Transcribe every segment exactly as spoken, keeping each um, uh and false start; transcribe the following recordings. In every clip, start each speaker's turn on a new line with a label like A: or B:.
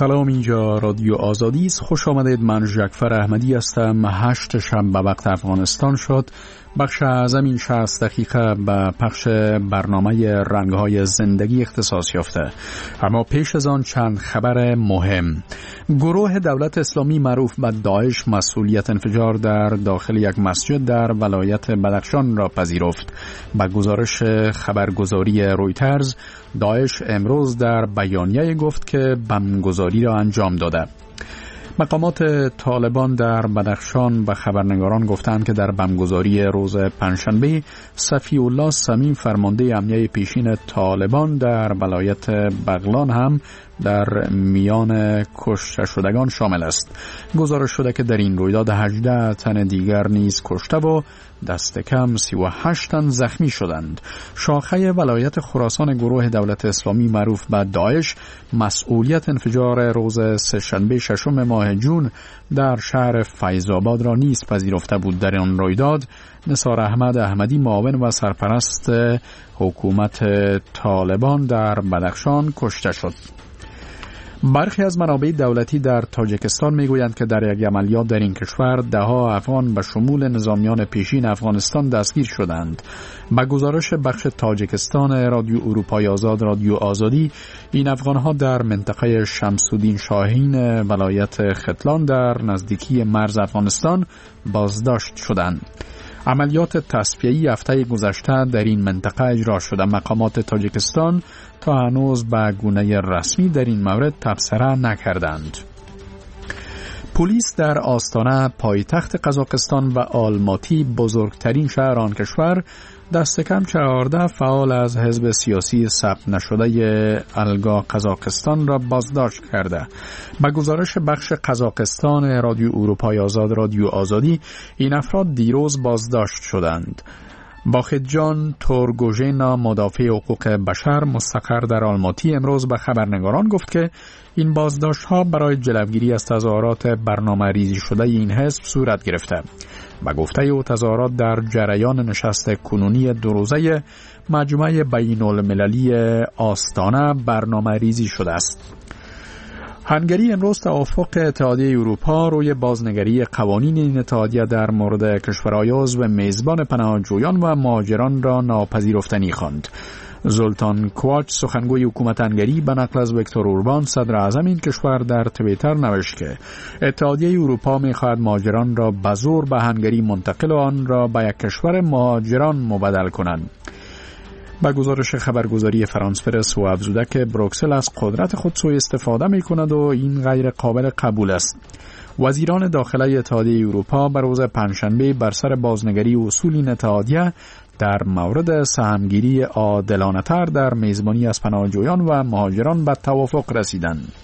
A: سلام، اینجا رادیو آزادی است. خوش آمدید. من جعفر احمدی هستم. هشت شب به وقت افغانستان شد. بخش اعظم این شصت دقیقه به پخش برنامه رنگ‌های زندگی اختصاص یافته. اما پیش از آن چند خبر مهم. گروه دولت اسلامی معروف به داعش مسئولیت انفجار در داخل یک مسجد در ولایت بدخشان را پذیرفت. با گزارش خبرگزاری رویترز، داعش امروز در بیانیه گفت که بمبگذاری را انجام داده. مقامات طالبان در بدخشان به خبرنگاران گفتند که در بمبگذاری روز پنجشنبه صفی الله صمیم فرمانده امنیه پیشین طالبان در ولایت بغلان هم در میان کشته شدگان شامل است. گزارش شده که در این رویداد هجده تن دیگر نیز کشته و دست کم سی و هشت تن زخمی شدند. شاخه ولایت خراسان گروه دولت اسلامی معروف به داعش مسئولیت انفجار روز سه‌شنبه ششم ماه جون در شهر فیض آباد را نیز پذیرفته بود. در آن رویداد نثار احمد احمدی معاون و سرپرست حکومت طالبان در بدخشان کشته شد. برخی از منابع دولتی در تاجیکستان میگویند که در یک عملیات در این کشور ده ها افغان به شمول نظامیان پیشین افغانستان دستگیر شدند. با گزارش بخش تاجیکستان رادیو اروپای آزاد رادیو آزادی، این افغانها در منطقه شمس‌الدین شاهین ولایت ختلان در نزدیکی مرز افغانستان بازداشت شدند. عملیات تصفیه‌ای هفته گذشته در این منطقه اجرا شده. مقامات تاجیکستان تا هنوز به گونه رسمی در این مورد تبصره نکردند. پلیس در آستانه پایتخت قزاقستان و آلماتی بزرگترین شهر آن کشور دست کم چهارده فعال از حزب سیاسی ثبت نشده الگا قزاقستان را بازداشت کرده. با گزارش بخش قزاقستان رادیو اروپای آزاد رادیو آزادی، این افراد دیروز بازداشت شدند. باخدجان تورگوژینا، مدافع حقوق بشر مستقر در آلماتی، امروز به خبرنگاران گفت که این بازداشت‌ها برای جلوگیری از تظاهرات برنامه ریزی شده این حزب صورت گرفته. به گفته او تظاهرات در جریان نشست کنونی دو روزه مجمع بین المللی آستانه برنامه ریزی شده است. هنگری امروز توافق اتحادیه اروپا روی بازنگری قوانین این اتحادیه در مورد کشورهای عضو میزبان پناهجویان و مهاجران را ناپذیرفتنی خواند. زولتان کوواچ، سخنگوی حکومت هنگری، به نقل از ویکتور اوربان صدر اعظم این کشور در توییتر نوشت که اتحادیه اروپا می‌خواهد مهاجران را به زور به هنگری منتقل و آن را به یک کشور مهاجران مبدل کنند. با گزارش خبرگزاری فرانس پرس و افزوده که بروکسل از قدرت خود سوء استفاده می‌کند و این غیر قابل قبول است. وزیران داخلی اتحادیه اروپا بر روز پنجشنبه بر سر بازنگری اصول این اتحادیه در مورد سهمگیری عادلانه‌تر در میزبانی از پناهجویان و مهاجران به توافق رسیدند.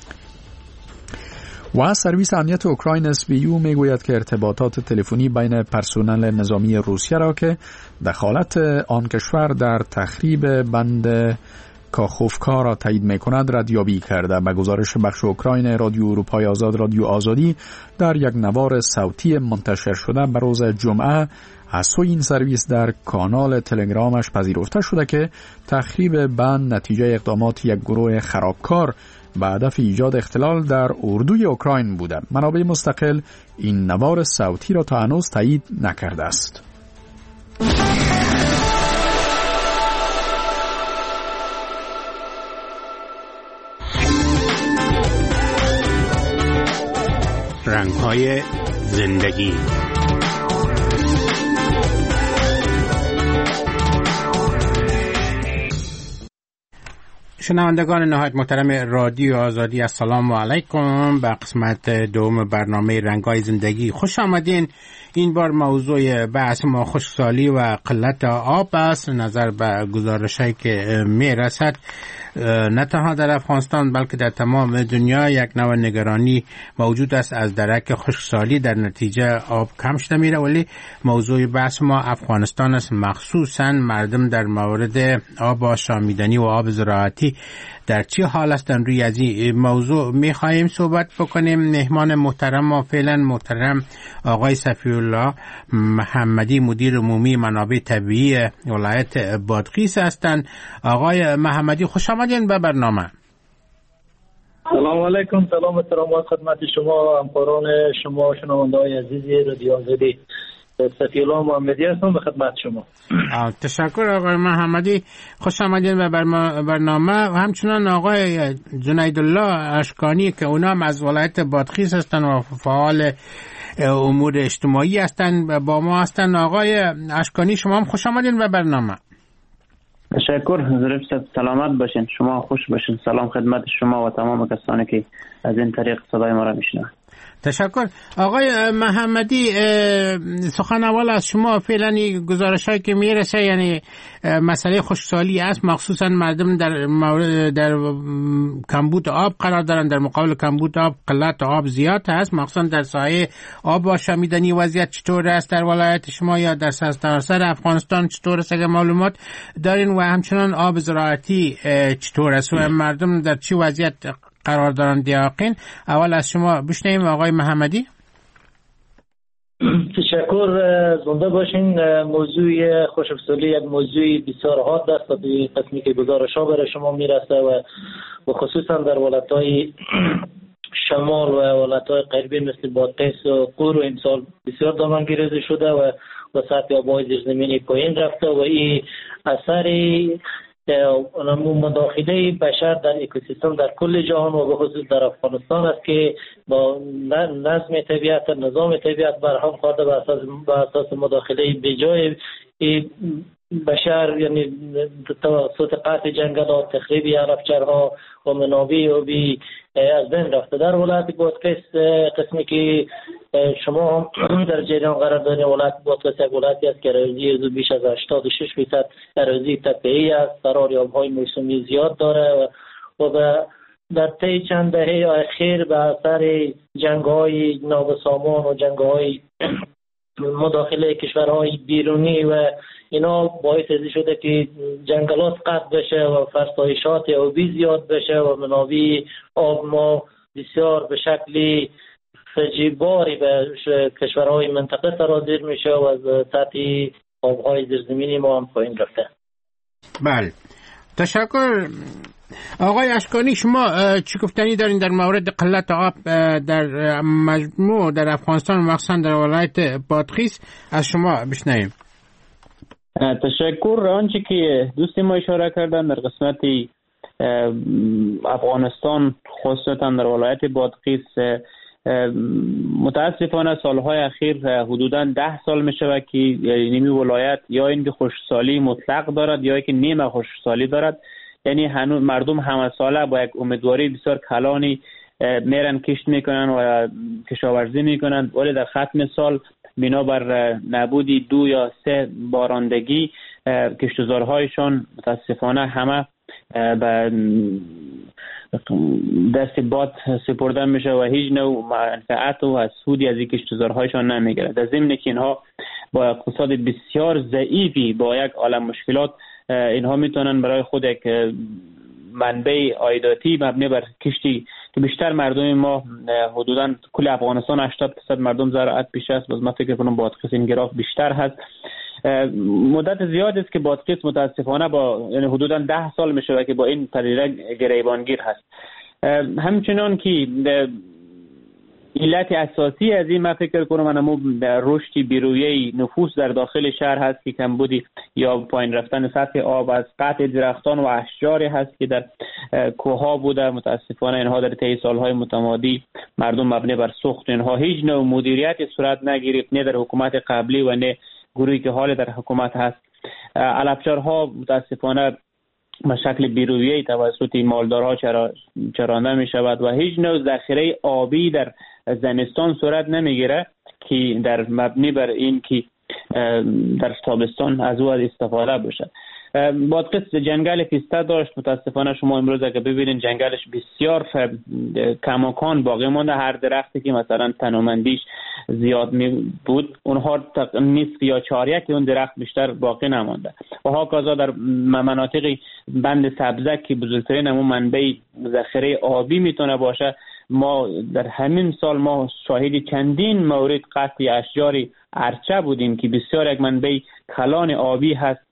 A: و سرویس امنیت اوکراین اس وی او میگوید که ارتباطات تلفنی بین پرسنل نظامی روسیه را که دخالت آن کشور در تخریب بند کاخوفکا را تایید می‌کند ردیابی کرده. به گزارش بخش اوکراین رادیو اروپای آزاد رادیو آزادی، در یک نوار صوتی منتشر شده به روز جمعه از سوی این سرویس در کانال تلگرامش پذیرفته شده که تخریب بند نتیجه اقدامات یک گروه خرابکار به هدف ایجاد اختلال در اردوی اوکراین بوده. منابع مستقل این نوار صوتی را تا هنوز تایید نکرده است.
B: رنگ‌های زندگی. شنوندگان نهایت محترم رادیو آزادی، السلام علیکم. به قسمت دوم برنامه رنگ‌های زندگی خوش آمدین. این بار موضوع بحث ما خشکسالی و قلت آب است. نظر به گزارش‌هایی که می‌رسد نه تنها در افغانستان بلکه در تمام دنیا یک نوع نگرانی موجود است از درک خشکسالی در نتیجه آب کم شده میره، ولی موضوع بحث ما افغانستان است، مخصوصا مردم در مورد آب آشامیدنی و آب زراعتی در چه حال هستند. روی از این موضوع میخواهیم صحبت بکنیم. مهمان محترم ما فعلا محترم آقای صفی الله محمدی، مدیر عمومی منابع طبیعی ولایت بادغیس هستند. آقای محمدی خوش آمدین به برنامه.
C: سلام علیکم، سلام و احترامات خدمت شما همکاران شما شنونده‌های عزیز رادیو آزادی. سفیالله محمدی هستم به خدمت شما.
B: تشکر آقای محمدی، خوش آمدین به برنامه. و همچنان آقای جنیدالله اشکانی که اونا از ولایت بادغیس هستن و فعال امور اجتماعی هستن با ما هستن. آقای اشکانی شما هم خوش آمدین به برنامه.
D: تشکر، ظریف سلامت باشین، شما خوش باشین. سلام خدمت شما و تمام کسانی که از این طریق صدای ما را میشنوند.
B: تشکر. آقای محمدی، سخن اول از شما فعلا گزارش هایی که میرسه یعنی مسئله خشکسالی است، مخصوصا مردم در مورد در کمبود آب قرار دارن، در مقابل کمبود آب قلت آب زیاد هست، مخصوصا در سایه آب آشامیدنی. وضعیت چطور است در ولایت شما یا در سراسر افغانستان چطور است اگر معلومات دارین؟ و همچنان آب زراعتی چطور است و مردم در چه وضعیت قرار دارند یقین؟ اول از شما بشنویم آقای محمدی.
C: تشکر، زنده باشین. موضوع خشکسالی یک موضوع بسیار حاد است و به قسمی که گزارش ها برای شما میرسه و خصوصا در ولایت‌های شمال و ولایت‌های غربی مثل بادغیس و قور و امسال بسیار دامنگیری شده و و سطح آب‌های زیرزمینی پایین رفته و این اثری مداخله بشر در اکوسیستم در کل جهان و به خصوص در افغانستان است که با نظم طبیعت، نظام طبیعت برهم خورده بر اساس بر اساس مداخله بیجای بشر، یعنی توسط قطع جنگلات، تخریب یارفچرها و منابع آبی از بین رفته. در ولایت بادغیس قسمی که شما در جریان قرار دارید، ولایت بادغیس یک ولایتی است که اراضی بیش از هشتاد و شش درصد اراضی تپه‌ای است، قرار آب‌های موسمی زیاد داره و و در طی چند دهه اخیر به اثر جنگ‌های نابسامان و جنگ‌های مداخله کشورهای بیرونی و اینا باعث شده که جنگلات قطع بشه و فرسایشات آبی زیاد بشه و منابع آب ما بسیار به شکل فجیع‌باری به کشورهای منطقه سرازیر میشه و از سطح آبهای زیرزمینی ما هم پایین رفته.
B: بله، تشکر. آقای اشکانی شما چی گفتنی دارین در مورد قلت آب در مجموع در افغانستان و مخصوصا در ولایت بادغیس؟ از شما بشنویم.
D: تشکر. آنچه که دوست ما اشاره کردن در قسمت افغانستان خصوصا در ولایت بادغیس، متاسفانه سالهای اخیر حدوداً ده سال می شود که نیمی ولایت یا اینکه خشکسالی مطلق دارد یا اینکه نیمه خشکسالی دارد. یعنی هنوز مردم همه ساله با یک امیدواری بسیار کلانی میرن کشت میکنن و کشاورزی میکنن، ولی در ختم سال بنابر نبودی دو یا سه بارندگی کشتزارهایشان متاسفانه همه به دست باد سپرده میشه و هیچ نوع منفعت و از سودی از این کشتزارهایشان نمیگیره. در ضمن که اینها با اقتصاد بسیار ضعیفی با یک عالم مشکلات اینها میتونن برای خود یک منبع عایداتی مبنی بر کشتی که بیشتر مردم ما حدوداً کل افغانستان هشتاد درصد مردم زراعت پیش است، باز من فکر کنم بادغیس این گراف بیشتر هست. مدت زیاد است که بادغیس متاسفانه با یعنی حدوداً ده سال میشه که با این طریقه گریبانگیر هست. همچنان که علت اساسی از این من فکر کنم انمو رشد بیرویه نفوس در داخل شهر هست که کمبودی یا پایین رفتن سطح آب از قطع درختان و اشجاری هست که در کوها بوده. متاسفانه اینها در طی سالهای متمادی مردم مبنی بر سوخت اینها هیچ نوع مدیریت صورت نگرفت، نه در حکومت قبلی و نه گروهی که حال در حکومت هست. علفچرها متاسفانه به شکل بیرویه توسط مالدارها چرا چرانده می شود و هیچ نوع ذخیره آبی در زمستان صورت نمیگیره که در مبنی بر این که در تابستان از او استفاده بشه. بادغیس جنگل پیسته داشت، متاسفانه شما امروز اگه ببینید جنگلش بسیار کماکان باقی مانده. هر درختی که مثلا تنومندیش زیاد می بود اونها نصف یا چهارک اون درخت بیشتر باقی نمانده و هاکذا در مناطق بند سبزک که بزرگترین همون منبع ذخیره آبی میتونه باشه، ما در همین سال ما شاهد چندین مورد قطع اشجار ارچه بودیم که بسیار یک منبع کلان آبی هست.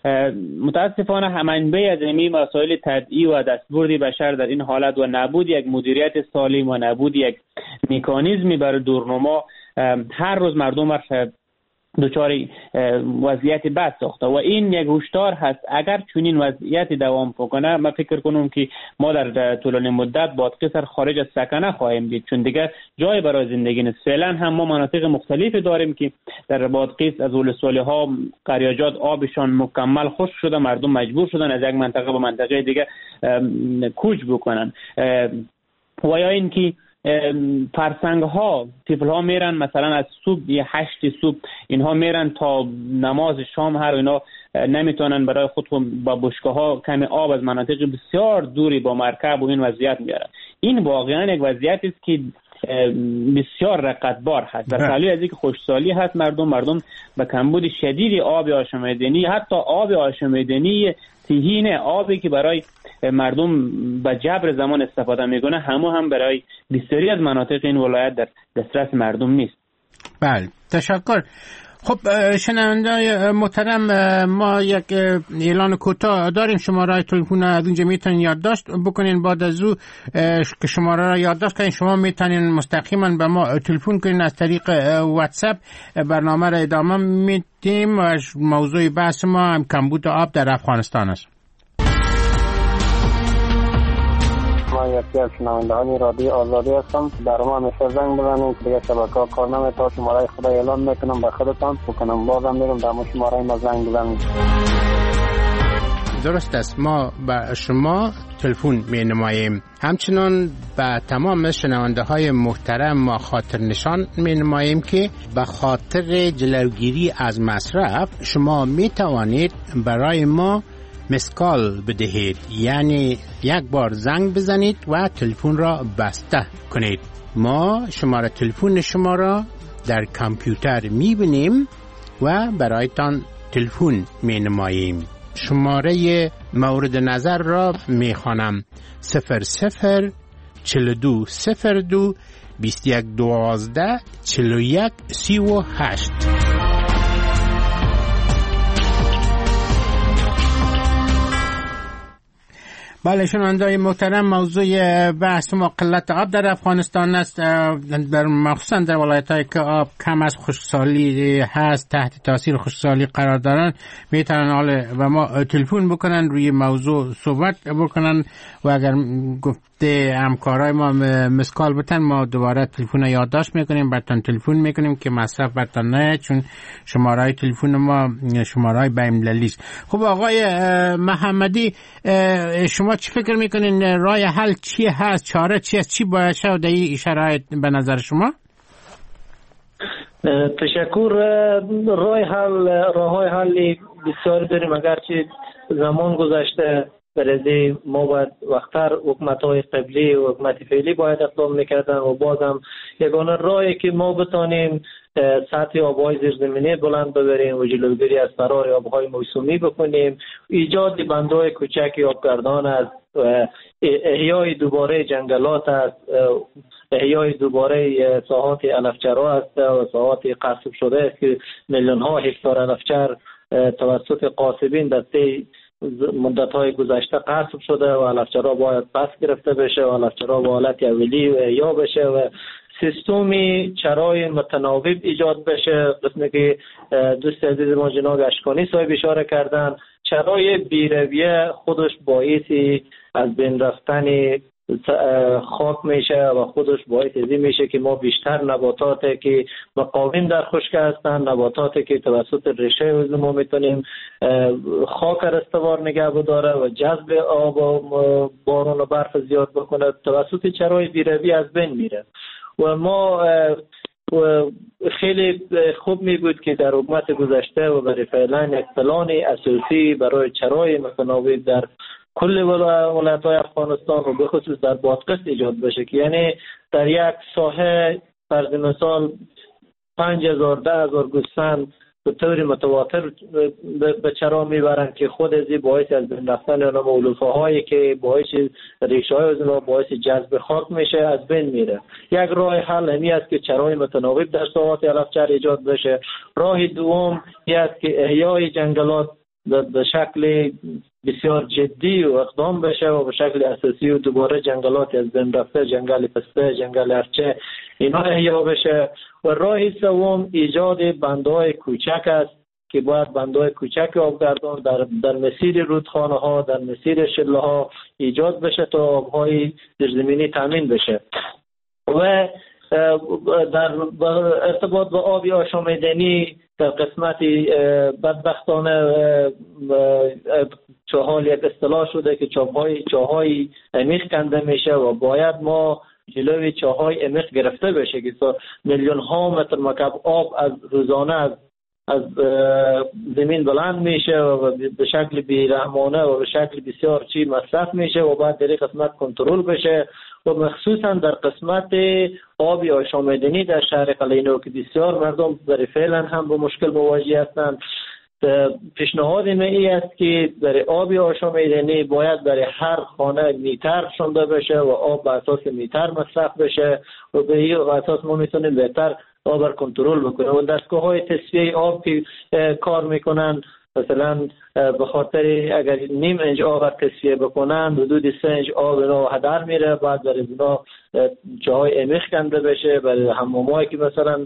D: متاسفانه منبع از این مسائل تبعی و دستبردی بشر در این حالت و نبود یک مدیریت سالم و نبود یک مکانیزمی برای دورنما هر روز مردم را دچار وضعیت بد ساخته و این یک هشدار هست. اگر چنین وضعیت دوام بکنه من فکر کنم که ما در طولانی مدت بادغیس خارج از سکنه خواهیم دید، چون دیگه جای برای زندگی نیست. فعلا هم ما مناطق مختلفی داریم که در بادغیس از اولسوالی ها قریاجات آبشان مکمل خشک شده، مردم مجبور شدن از یک منطقه به منطقه دیگه کوچ بکنن. و یا اینکه فرسنگ ها طفل ها میرن مثلا از صبح یه هشت صبح اینها میرن تا نماز شام هر اینا نمیتونن برای خود با بشکه ها کمی آب از مناطق بسیار دوری با مرکب و این وضعیت میارن. این واقعا یک وضعیت است که بسیار رقتبار هست. در حالی از اینکه خشکسالی هست مردم مردم به کمبود شدید آب آشامیدنی، حتی آب آشامیدنی تهین آبی که برای مردم به جبر زمان استفاده میکنه همه هم برای بسیاری از مناطق این ولایت در دسترس مردم نیست.
B: بله تشکر. خب شنونده‌های محترم، ما یک اعلان کوتاه داریم. شماره تلفن از اینجا میتونین یادداشت بکنین. بعد از او که شماره را یادداشت کنین شما میتونین مستقیما به ما تلفن کنین از طریق واتساپ. برنامه را ادامه میدیم و موضوع بحث ما هم کمبود آب در افغانستان است.
E: من یکی از شنوندگان رادیو آزادی هستم. در ما همیشه زنگ بزنید دیگه شبکه‌ها کار نمی‌کنه. شماره خدا اعلام میکنم به خودتان بکنم بازم میرم در ما شماره ما زنگ بزنید.
B: درست است، ما به شما تلفن می نماییم. همچنان به تمام شنونده های محترم ما خاطر نشان می نماییم که به خاطر جلوگیری از مصرف شما می توانید برای ما مسکال بدهید، یعنی یک بار زنگ بزنید و تلفن را بسته کنید. ما شماره تلفن شما را در کامپیوتر می بینیم و برایتان تلفن می نماییم. شماره مورد نظر را می خوانم: صفر صفر چل دو صفر دو بیست یک دوازده چل و یک سی و هشت. بله شنونده‌های محترم، موضوع بحث ما قلت آب در افغانستان است، در مخصوصا در ولایت‌هایی که آب کم از خشکسالی هست تحت تاثیر خشکسالی قرار دارن میتونن حالا و ما تلفن بکنن روی موضوع صحبت بکنن و اگر گفته همکارای ما مسکال بتن ما دوباره تلفن یادداشت میکنیم براتون تلفن میکنیم که مصرف براتون نه، چون شماره تلفن ما شماره بین‌المللی است. خب آقای محمدی، شما چی فکر میکنین راه حل چی هست، چاره چی است، چی باید شود در این شرایط به نظر شما؟
C: تشکر. راه حل راه های حل بسیار داریم، اگرچه زمان گذشته برای ما باید وقتر حکومت های قبلی و حکومت فعلی باید اقدام میکردن و بازم یگانه راهی که ما بتانیم سطح آبهای زیرزمینی بلند ببریم و جلوگیری از فرار آبهای موسمی بکنیم، ایجاد بندهای کوچک آبگردان است، احیای دوباره جنگلات است، احیای دوباره ساحات علفچرا است و ساحات قصب شده است که میلیون ها هکتار علفچر توسط قاصبین در طی مدت های گذشته قصب شده و علفچرا باید پس گرفته بشه و علفچرا به حالت اولی و احیا بشه و سیستمی چرای متناوب ایجاد بشه. قسمی که دوست عزیز ما جناب اشکانی صاحب اشاره کردن، چرای بیرویه خودش باعثی از بین رفتن خاک میشه و خودش باعث ازی میشه که ما بیشتر نباتاتی که مقاوم در خشک هستند، نباتاتی که توسط ریشه عضو ما میتونیم خاک را استوار نگه بداره و جذب آب و باران و برف زیاد بکنه، توسط چرای بیروی از بین میره. و ما خیلی خوب می بود که در حکومت گذشته و برای فعلا یک پلان اساسی برای چرای متناوب در کل ولایت‌های افغانستان و به خصوص در بادغیس ایجاد بشه که یعنی در یک ساحه فرض مثال پنج هزار ده هزار گوسفند به طور متواتر به چرا میبرند که خود ازی باعث از بین رفتن اونها مولوفه هایی که باعث ریشه های از اونها باعث جذب خاک میشه از بین میره. یک راه حل همی است که چرای متناوب در ساحات علفچر ایجاد بشه. راه دوم این است که احیای جنگلات به شکل بسیار جدی و اقدام بشه و به شکل اساسی و دوباره جنگلات از بین رفته، جنگل پسته، جنگل ارچه، اینا احیا بشه. و راه سوم ایجاد بندهای کوچک است که باید بندهای کوچک آبگردان در در مسیر رودخانه ها، در مسیر شله ها ایجاد بشه تا آبهای زیرزمینی تامین بشه. و در ارتباط با آبی آشامیدنی در قسمت بدبختانه چاهال یک اصطلاح شده که چاهای چاهای عمیق کنده میشه و باید ما جلوی چاهای عمیق گرفته بشه که میلیون ها متر مکعب آب از روزانه از از زمین بلند میشه و به شکل بیرحمانه و به شکل بسیار چی مصرف میشه و باید در این قسمت کنترل بشه. و مخصوصا در قسمت آبی آشامیدنی در شهر قلعه‌نو که بسیار مردم برای فعلا هم با مشکل مواجه هستند، پیشنهاد من این است که در آبی آشامیدنی باید برای هر خانه میتر شونده بشه و آب به اساس میتر مصرف بشه و به این اساس ما میتونیم بهتر آب را کنترل بکنیم. و دستگاه های تصفیه آب که کار میکنن مثلا به خاطر اگر نیم انچ آب را تصفیه بکنن حدود سه انچ آب اینا هدر میره، بعد برای اینا جاهای عمیق کنده بشه، برای حمامایی که مثلا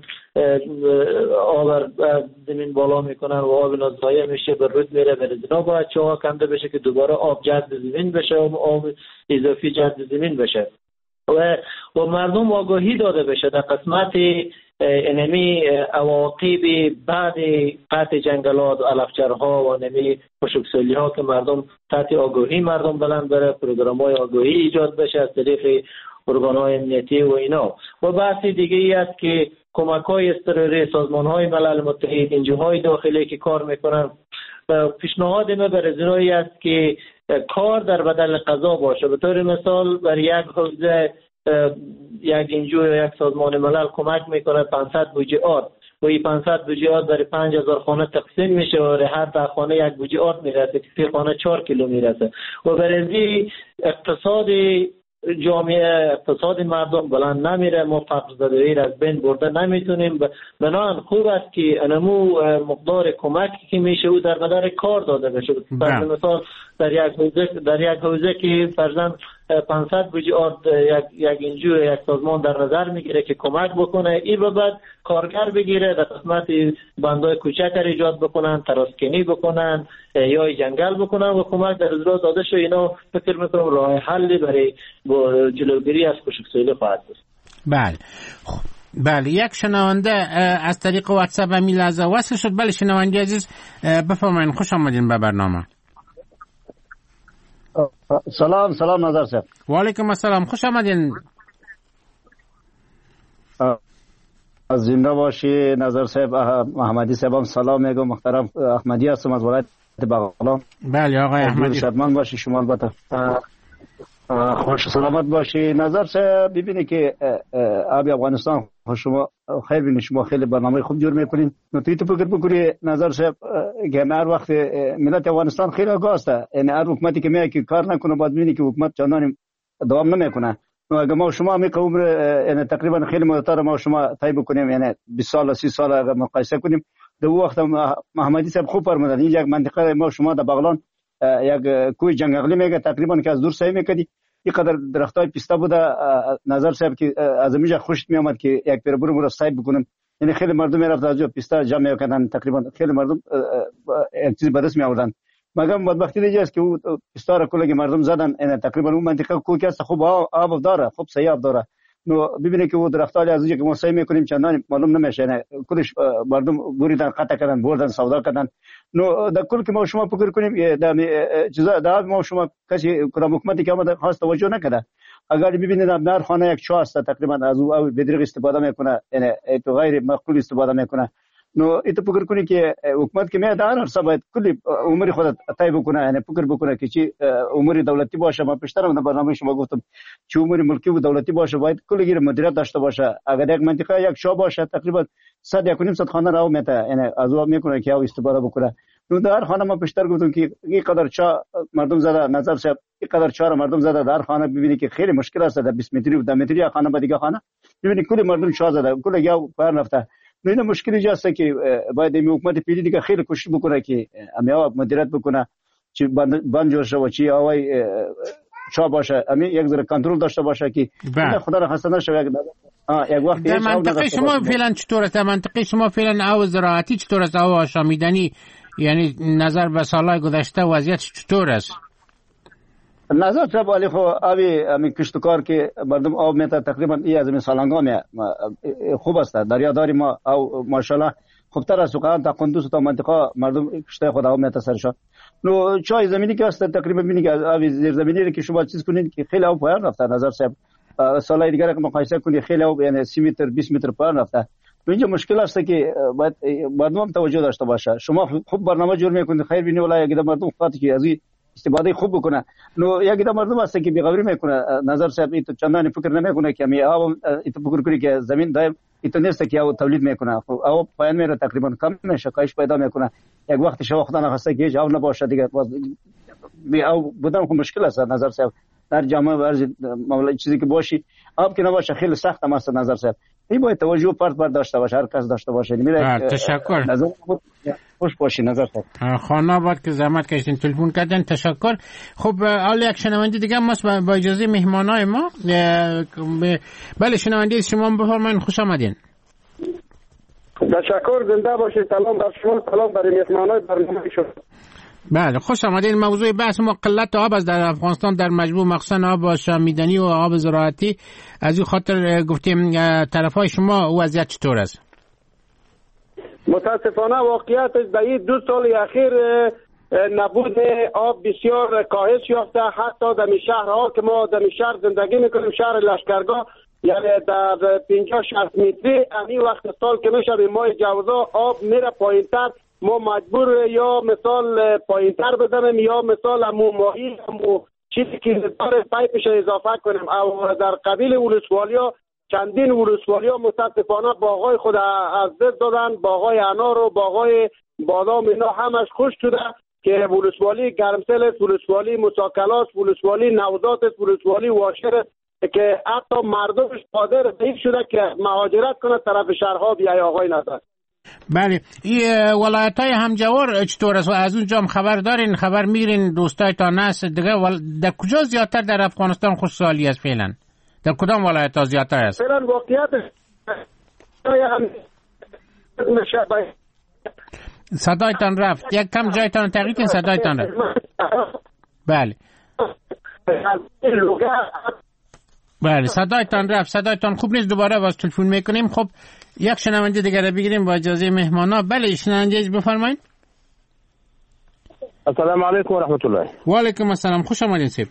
C: آب را زمین بالا میکنن و آب اینا ضایع میشه به رود میره، برای اینا باید چاها کنده بشه که دوباره آب جذب زمین بشه و آب اضافی جذب زمین بشه. و و مردم آگاهی داده بشه در قسمت انمی عواقب بعد قطع جنگلات و علفچرها و نمی خشکسالی ها که مردم تحت آگاهی مردم بلند بره، پروگرام های آگاهی ایجاد بشه از طریق ارگان های امنیتی و اینا. و بحث دیگه ای است که کمک های اضطراری سازمان های ملل متحد، انجیوهای داخلی که کار میکنن، پیشنهاد ما برای زنایی است که کار در بدل قضا باشه. به طور مثال بر یک حوزه یک انجیو یا یک سازمان ملل کمک میکنه پانصد بوجه آرد و این پانصد بوجه آرد برای پنج هزار خانه تقسیم میشه و هر ده خانه یک بوجه آرد میرسه که فی خانه چهار کیلو میرسه و برای اقتصاد جامعه، اقتصاد مردم بلند نمیره، ما فقر زدگی را از بین برده نمیتونیم. بنابراین خوب است که انمو مقدار کمکی که میشه او در مدار کار داده بشه. مثلا مثال در یک حوزه در یک حوزه که فرضاً پانصد بوجه آرد یک یک انجیو یک سازمان در نظر میگیره که کمک بکنه، این به بعد کارگر بگیره در قسمت بندای کوچک را ایجاد بکنن، تراسکنی بکنن یا جنگل بکنن و کمک در اجرا داده شه. اینا فکر میکنم راه حلی برای جلوگیری از خشکسالی خواهد بود.
B: بله بله، یک شنونده از طریق واتساپ همین لحظه وصل شد. بله شنونده عزیز بفرمایید، خوش آمدین به برنامه.
F: سلام سلام نظر صاحب.
B: و علیکم السلام، خوش آمدین.
F: از زنده باشی نظر صاحب. محمدی صاحبم سلام میگم. محترم احمدی هستم از ولایت بغلان.
B: بله آقای احمدی،
F: شادمان باشی شما. البته خوش سلامت باشی نظر صاحب. ببینید که آب افغانستان شما خیر بینید، شما خیلی برنامه خوب جور میکنین. نوتی تو فکر بکنی نظر صاحب که هر وقت ملت افغانستان خیلی آگاه است، یعنی هر حکومتی که میاد که کار نکنه بعد میبینی که حکومت چندان دوام نمیکنه. نو اگه ما شما می عمر یعنی تقریبا خیلی مدت ما شما طی بکنیم، یعنی بیست سال سی سال اگه مقایسه کنیم، در وقت محمدی صاحب خوب فرمودن این یک منطقه ما شما در بغلان یک کوی جنگلی میگه تقریبا که از دور سعی میکردی اینقدر درختای پیستا بوده نظر صاحب که از اینجا خوشت میامد که یک پیر برو برو سعی بکنم. یعنی خیلی مردم میرفت از پیستا جمع میکردن، تقریبا خیلی مردم یک چیز به دست می آوردن. مگم بدبختی دیگه است که او پیستا را کلی مردم زدن، یعنی تقریبا اون منطقه کوی که است خوب آب داره، خوب سیاه آب داره. نو ببینید که او درختای از اینجا که ما سعی میکنیم چندان معلوم نمیشه، یعنی کلش مردم بریدن، قطع کردن، بردن، سودا کردن. نو در کل که ما شما فکر کنیم در چیزا در ما شما کسی کدام حکومتی که آمده خاص توجه نکرده. اگر ببینید در خانه یک چاه است تقریبا از او بدریغ استفاده میکنه، یعنی تو غیر معقول استفاده میکنه. نو ایتو فکر کنی که حکومت که میاد هر سبب باید کلی عمر خود طی بکنه، یعنی فکر بکنه که چی عمر دولتی باشه. ما پیشتر در برنامه شما گفتم چه عمر ملکی و دولتی باشه، باید کلی گیر مدیریت داشته باشه. اگر یک منطقه یک شاه باشه تقریبا صد یک و نیم صد خانه راو میته، یعنی از او میکنه که او استفاده بکنه. نو در خانه ما پیشتر گفتم که این قدر چا مردم زده نظر صاحب، این قدر چا مردم زده در خانه ببینید که خیلی مشکل است. در بیست متری و ده متری خانه با دیگه خانه ببینید کلی مردم چا زده، کلی یا پر رفته. این مشکلی جاست که باید این حکومت پیری دیگه خیلی کوشش بکنه که امیاب مدیریت بکنه چی بند جور شه و چی آوای چا باشه امی یک ذره کنترل داشته باشه که خدا را خسته نشه. یک یک وقت
B: در منطقه شما فعلا چطور است؟ در منطقه شما فعلا او زراعتی چطور است؟ او آشامیدنی یعنی نظر به سالهای گذشته وضعیت چطور است؟
F: نظر طب ولی خو آبی امی کشتکار که مردم آب میته تقریبا ای از این سالنگا می خوب است. دریاداری ما او ماشاءالله خوبتر از سوقان تا قندوز تا منطقه مردم کشته خود آب میته سرشا. نو چای زمینی که است تقریبا میبینی که آبی زیر زمینی که شما چیز کنید که خیلی آب پایین رفته. نظر صاحب سالهای دیگر که مقایسه کنید خیلی آب یعنی سی متر بیست متر پایین رفته. اینجا مشکل است که باید مردم توجه داشته باشه. شما خوب برنامه جور میکنید خیر بینی ولی اگه مردم خاطر که از استفاده خوب بکنه. نو یک دم مردم است که بی‌خبری میکنه. نظر صاحب ایت چندانی فکر نمیکنه که می آب ایت فکر کنه که زمین دایم ایت نیست که او تولید میکنه. او پایین میره تقریبا کم میشه کاهش پیدا میکنه. یک وقت شما خدا نخواسته که آب نباشه دیگه بی او بودن خو مشکل است. نظر صاحب در جامعه ورز معامله چیزی که باشی آب که نباشه خیلی سخت است. نظر صاحب این باید توجه پرت پرت داشته باشه. هر کس داشته باشه. میره
B: تشکر.
F: نظر خوش باشی. نظر صاحب
B: خانه آباد که زحمت کشیدین تلفن کردن تشکر. خب حالا یک شنونده دیگه ماست با اجازه مهمانای ما. بله شنونده شما بفرمایید. خوش آمدین.
G: تشکر. زنده باشید. سلام بر شما. سلام بر مهمانای برنامه شما.
B: بله خوش آمدین. موضوع بحث ما قلت آب است در افغانستان در مجموع مخصوصا آب آشامیدنی و آب زراعتی. از این خاطر گفتیم طرفای شما وضعیت چطور است؟
G: متاسفانه واقعیت در این دو سال اخیر نبود آب بسیار کاهش یافته. حتی در شهرها که ما در شهر زندگی میکنیم شهر لشکرگاه یعنی در پنجاه شصت متری امی وقت سال که میشه به ماه جوزا آب میره پایینتر. ما مجبور یا مثال پایینتر بزنیم یا مثال امو ماهی امو چیزی که داره پایپش اضافه کنیم. او در قبیل ولسوالیا چندین ولسوالیا متاسفانه باغای خود از دست دادن. باغای انار و باغای بادام اینا همش خشک شده که ولسوالی گرمسل است، ولسوالی مساکلات، ولسوالی نوزات است، ولسوالی واشر است که حتی مردمش قادر ضعیف شده که مهاجرت کنه طرف شهرها بیای آقای نظر.
B: بله این ولایت های همجوار چطور است و از اونجا هم خبر دارین؟ خبر میگیرین دوستایتان هست دیگه ول... در کجا زیادتر در افغانستان خوشحالی است فعلا؟ در کدام ولایت ها زیادتر است؟
G: فعلا واقعیت
B: صدایتان رفت. یک کم جایتان تغییر کن. صدایتان رفت. بله بله صدایتان رفت. صدایتان خوب نیست. دوباره باز تلفن میکنیم. خب یک شنونده دیگر بگیریم با اجازه مهمانا. بله شنونده بفرمایید.
G: السلام علیکم و رحمت الله.
B: و علیکم السلام. خوش آمدین سیب.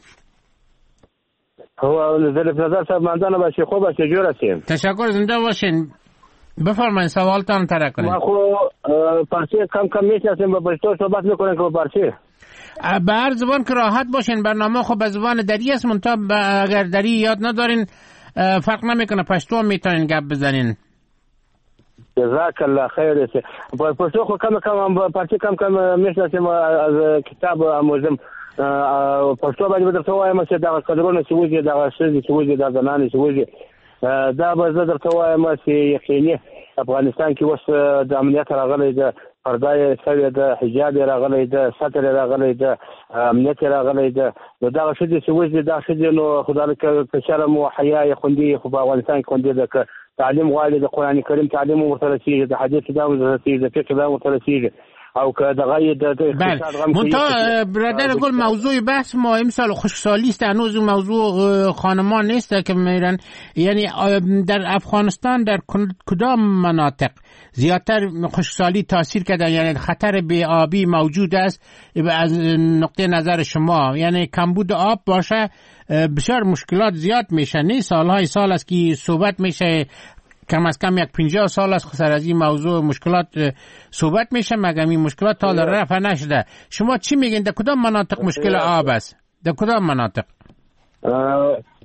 G: هو ظریف نظر صاحب منځنه باشي خوب است جوړ است.
B: تشکر. زنده باشین. بفرمایید سوالتان طرح کنید.
G: ما خو فارسی کم کم میشناسم با پښتو صحبت میکنم که با فارسی.
B: به هر زبان که راحت باشین. برنامه خب به زبان دری است منتها اگر دری یاد ندارین فرق نمیکنه پښتو میتونین گپ بزنین.
G: جزاک الله خیر. پښتو خو کم کم فارسی کم کم میشناسم از کتاب آموزم. پښتو باندې درته وایم چې دا قدرونه چې وځي دا شې چې وځي دا زنانه چې وځي دا به زه درته وایم چې یقیني افغانستان کې اوس د امنیت راغلی ده. پردای سوی ده، حجاب راغلی ده، ستر راغلی ده، امنیت راغلی ده. نو دا شې چې وځي دا شې نو خدای که شرم او حیا خوندي خو په افغانستان کې خوندي ده. که تعلیم غواړي د قران کریم تعلیم ورته رسیږي، د حدیث دا ورته رسیږي، د فقه دا ورته رسیږي. او که دغه د
B: منتها برادر گل موضوع بحث ما امسال خوشحالی است. هنوز موضوع خانمان نیست که میرن. یعنی در افغانستان در کدام مناطق زیادتر خوشحالی تاثیر کرده؟ یعنی خطر بی‌آبی موجود است از نقطه نظر شما؟ یعنی کمبود آب باشه بسیار مشکلات زیاد میشه. نه سالهای سال است که صحبت میشه، کم از کم یک پنجاه سال است سر از این موضوع مشکلات صحبت میشه مگر این مشکلات تا در رفع نشده. شما چی میگین در کدام مناطق مشکل آب است؟ در کدام مناطق؟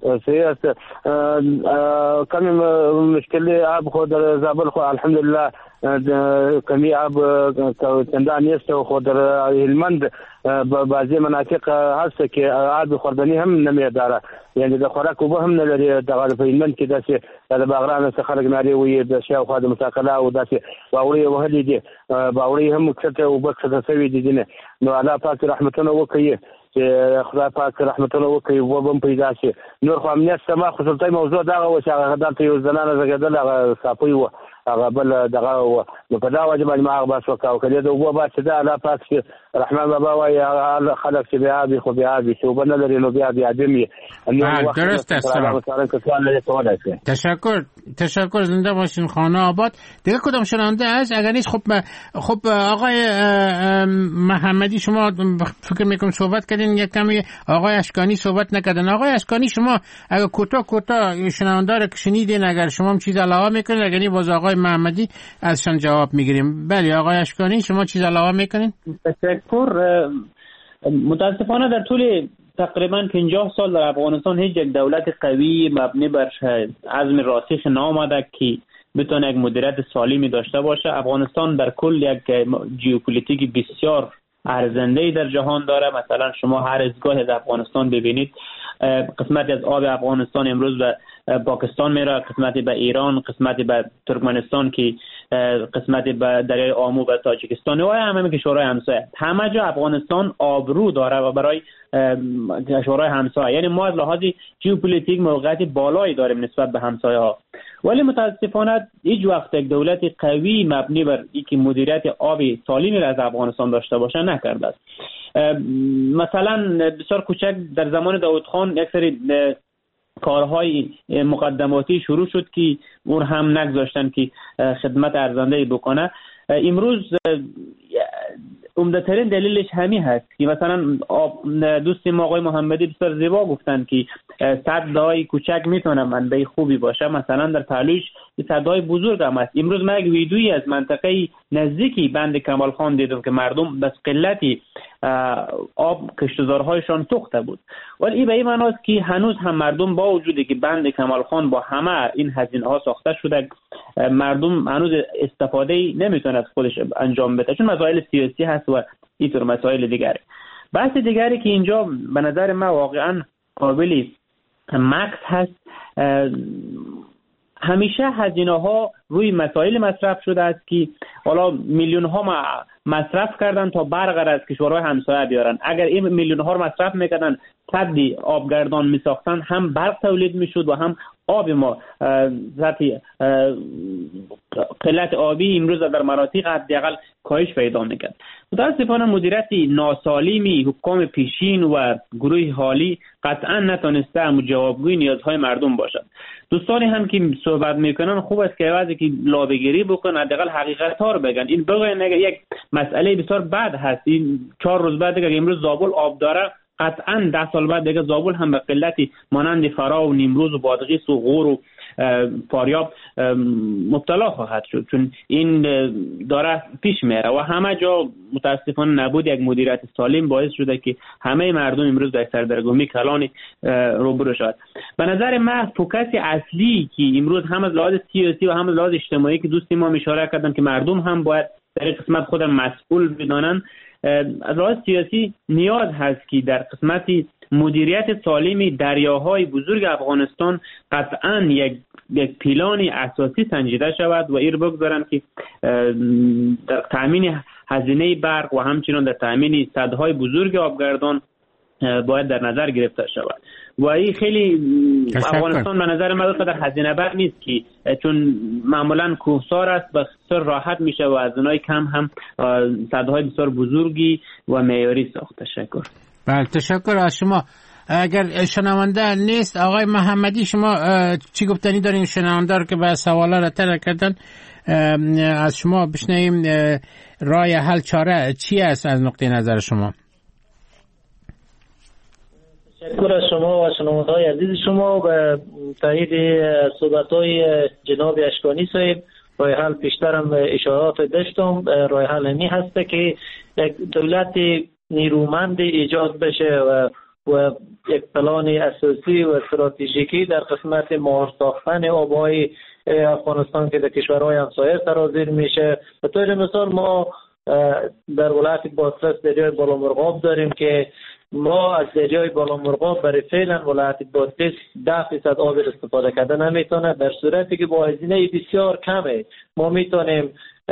G: سیاست کمی مشکل آب خود در زابل خود الحمدلله
E: کمی آب چندان نیست و خود در هلمند بعضی مناطق هست که آب خوردنی هم نمیداره، یعنی د خوراک اوبه هم نه لري. دغه په هلمند کې داسې د باغران څخه خلک نارې وي د شاوخوا د مساقله او داسې باورې وهلې دي، باورې هم کښته اوبه کښته شوي دي ځینې. نو الله پاک رحمتونه وکړي چې خدای پاک رحمتونه وکړي اوبه هم پیدا شي. نور خو امنیت سما خصوصي موضوع دغه و چې هغه دلته یو زنانه زېږېدل هغه صافۍ وه، هغه بل دغه و. نو په دا وجه باندې ما هغه بحث وکړ او که د اوبو بحث ده الله پاک چې رحمان بابا وایي هغه خلک چې بې آبي خو بې آبي چې اوبه نه لري نو بیا بې آبي وي.
B: درست است. تشکر تشکر زنده باشین خانه آباد. دیگه کدام شنونده هست؟ اگر نیست خب خب آقای محمدی شما فکر میکنم صحبت کردین، یک کمی آقای اشکانی صحبت نکردن. آقای اشکانی شما اگر کوتاه کوتاه شنونده رو که شنیدین اگر شما هم چیز علاوه میکنین، اگر نیست باز آقای محمدی ازشان جواب میگیریم. بله آقای اشکانی شما چیز علاوه میکنین؟
D: تشکر. متاسفانه در طول تقریبا پنجاه سال در افغانستان هیچ یک دولت قوی مبنی بر عزم راسخ نامده که بتونه یک مدیریت سالمی داشته باشه. افغانستان در کل یک ژئوپلیتیک بسیار ارزنده در جهان داره. مثلا شما هر از گاه از افغانستان ببینید قسمتی از آب افغانستان امروز به پاکستان میره، قسمتی به ایران، قسمتی به ترکمنستان که قسمتی به دریای آمو و تاجیکستان و همه کشورهای همسایه. همه جا افغانستان آبرو داره و برای کشورهای همسایه، یعنی ما از لحاظ ژئوپلیتیک موقعیت بالایی داریم نسبت به همسایه ها. ولی متاسفانه هیچ وقت یک دولت قوی مبنی بر اینکه مدیریت آب سالمی را از افغانستان داشته باشه نکرده است. مثلا بسیار کوچک در زمان داود خان یک سری کارهای مقدماتی شروع شد که اون هم نگذاشتن که خدمت ارزنده بکنه. امروز عمده‌ترین دلیلش همین هست که مثلا دوست ما آقای محمدی بسیار زیبا گفتن که سدهای کوچک میتونه منبع خوبی باشه. مثلا در پهلوش سدهای بزرگ هم هست. امروز من یک ویدیویی از منطقه نزدیکی بند کمال خان دیدم که مردم بس قلتی آب کشتزارهایشان سوخته بود، ولی این به این معناست که هنوز هم مردم با وجودی که بند کمال خان با همه این هزینه ها ساخته شده، مردم هنوز استفاده نمیتونه از خودش انجام بده، چون مسائل سیاسی هست و اینطور مسائل دیگری. بحث دیگری که اینجا به نظر من واقعا قابل مکس هست، همیشه هزینه ها روی مسائل مصرف شده است که حالا میلیون ها مصرف کردن تا برق از کشورهای همسایه بیارن. اگر این میلیون ها رو مصرف میکردن سدی آبگردان میساختن، هم برق تولید میشد و هم آب ما ذاتی قلت آبی امروز در مناطق حداقل کاهش پیدا میکرد. متاسفانه مدیریت ناسالمی حکام پیشین و گروه حالی قطعا نتونسته جوابگوی نیازهای مردم باشد. دوستانی هم که صحبت میکنن خوب است که عوضی که لابه‌گیری بکنن حداقل حقیقت ها رو بگن. این بگن اگر یک مسئله بسیار بد هست، این چهار روز بعد اگر امروز زابل آب داره، قطعا ده سال بعد دیگه زابل هم به قلتی مانند فرا و نیمروز و بادغیس و غور و فاریاب مبتلا خواهد شد، چون این داره پیش میره و همه جا متاسفانه نبود یک مدیریت سالم باعث شده که همه مردم امروز در سردرگمی کلان روبرو شد. به نظر من فوکس اصلی که امروز هم از لحاظ سیاسی و هم از لحاظ اجتماعی که دوستی ما اشاره کردن که مردم هم باید در قسمت خود مسئول بدانن، از لحاظ سیاسی نیاز هست که در قسمت مدیریت سالم دریاهای بزرگ افغانستان قطعا یک یک پیلان اساسی سنجیده شود و ایر بگذارن که در تامین هزینه برق و همچنین در تامین سدهای بزرگ آبگردان باید در نظر گرفته شود. و این خیلی افغانستان به نظر من در هزینه بر نیست که چون معمولا کوهسار است بسیار راحت میشه و از اونای کم هم سدهای بسیار بزرگی و معیاری ساخته. تشکر.
B: بله تشکر از شما. اگر شنونده نیست آقای محمدی شما چی گفتنی دارین شنونده رو که به سوالا را طرح کردن از شما بشنویم، راه حل چاره چی است از نقطه نظر شما؟
C: تشکر از شما و شنونده‌های عزیز شما. به تایید صحبت‌های جناب اشکانی صاحب راه حل پیشترم اشارات داشتم. راه حل می هسته که یک دولت نیرومند ایجاد بشه و و یک پلان اساسی و استراتژیکی در قسمت مهار ساختن آبهای افغانستان که در کشورهای همسایه سرازیر میشه. به طور مثال ما در ولایت بادغیس دریای بالامرغاب داریم که ما از دریای بالامرغاب برای فعلا ولایت بادغیس ده فیصد آب استفاده کرده نمیتونه، در صورتی که با هزینه بسیار کمه ما میتونیم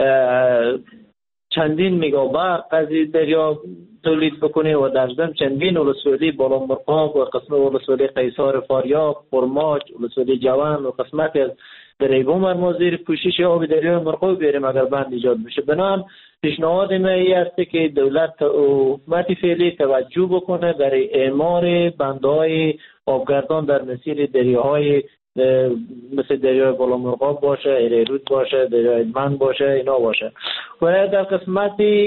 C: چندین میگاوات از دریا تولید بکنه و در ضمن چندین ولسوالی بالامرغاب و قسمت ولسوالی قیصار فاریاب، خرماج، ولسوالی جوان و قسمتی از دریبوم ما زیر پوشش آب دریای مرغاب بیاریم اگر بند ایجاد بشه. بنابراین پیشنهاد من این است که دولت و حکومت فعلی توجه بکنه برای اعمار بندهای آبگردان در مسیر دریاهای مثل دریای بالامرغاب باشه، ایرود باشه، دریای من باشه، اینا باشه و در قسمتی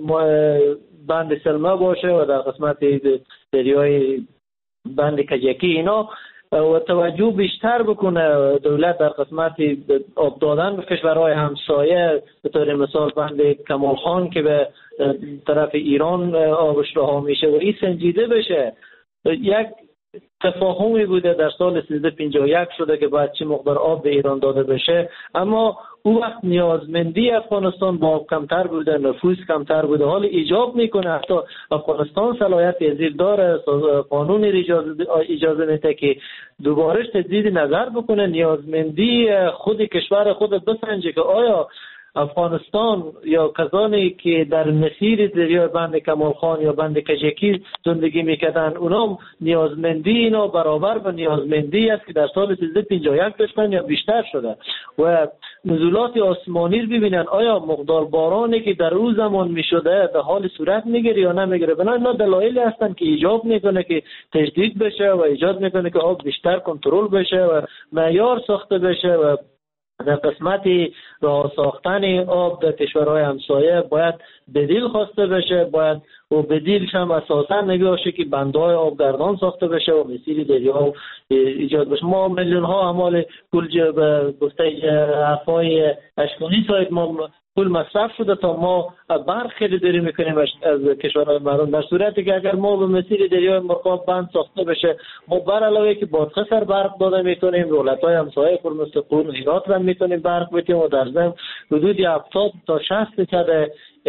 C: بند سلمه باشه و در قسمتی دریای بند کجکی اینا و توجه بیشتر بکنه دولت در قسمت آب دادن به کشورهای همسایه. به طور مثال بند کمال خان که به طرف ایران آبش رها میشه و این سنجیده بشه. یک تفاهمی بوده در سال سیزده پنجاه و یک شده که باید چه مقدار آب به ایران داده بشه، اما او وقت نیازمندی افغانستان با آب کمتر بوده، نفوس کمتر بوده. حال ایجاب میکنه حتی افغانستان صلاحیت پذیر داره، قانون اجازه اجازه میده که دوباره تجدید نظر بکنه، نیازمندی خود کشور خود بسنجه که آیا افغانستان یا کسانی که در مسیر دریای بند کمال خان یا بند کجکی زندگی میکردن اونا نیازمندی اینا برابر با نیازمندی است که در سال سیزده پنجاه و یک داشتن یا بیشتر شده و نزولات آسمانی رو ببینن آیا مقدار بارانی که در اون زمان میشده در حال صورت میگیره یا نمیگیره. بنابراین اینا دلایلی هستن که ایجاب میکنه که تجدید بشه و ایجاد میکنه که آب بیشتر کنترل بشه و معیار ساخته بشه و در قسمتی راه ساختن آب در کشورهای همسایه باید بدیل خواسته بشه، باید و بدیلش هم اساسا نگاشه که بندهای آبگردان ساخته بشه و مسیر دریا ایجاد بشه. ما میلیون ها اموال پول به گفته حرفای اشکانی سایت ما پول مصرف شده تا ما برق خیلی داری میکنیم از کشورهای مردم، در صورتی که اگر ما به مسیر دریای مرغاب بند ساخته بشه ما بر علاوه که بادغیس سر برق داده میتونیم دولت‌های همسایه خود مثل قم و هرات را میتونیم برق بدیم و در ضمن حدود هفتاد تا شصت درصد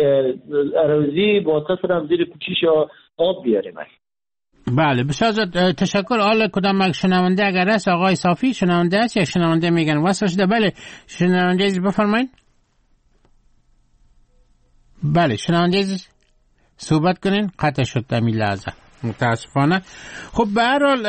C: اراضی بادغیس را زیر پوشش آب بیاریم.
B: بله بسیار تشکر. حالا کدام یک شنونده اگر است آقای صافی شنونده است یا شنونده میگن واسه شده؟ بله شنونده از بفرمایید. بله شنونده عزیز صحبت کنین، قطع شد در این لحظه متاسفانه. خب به هر حال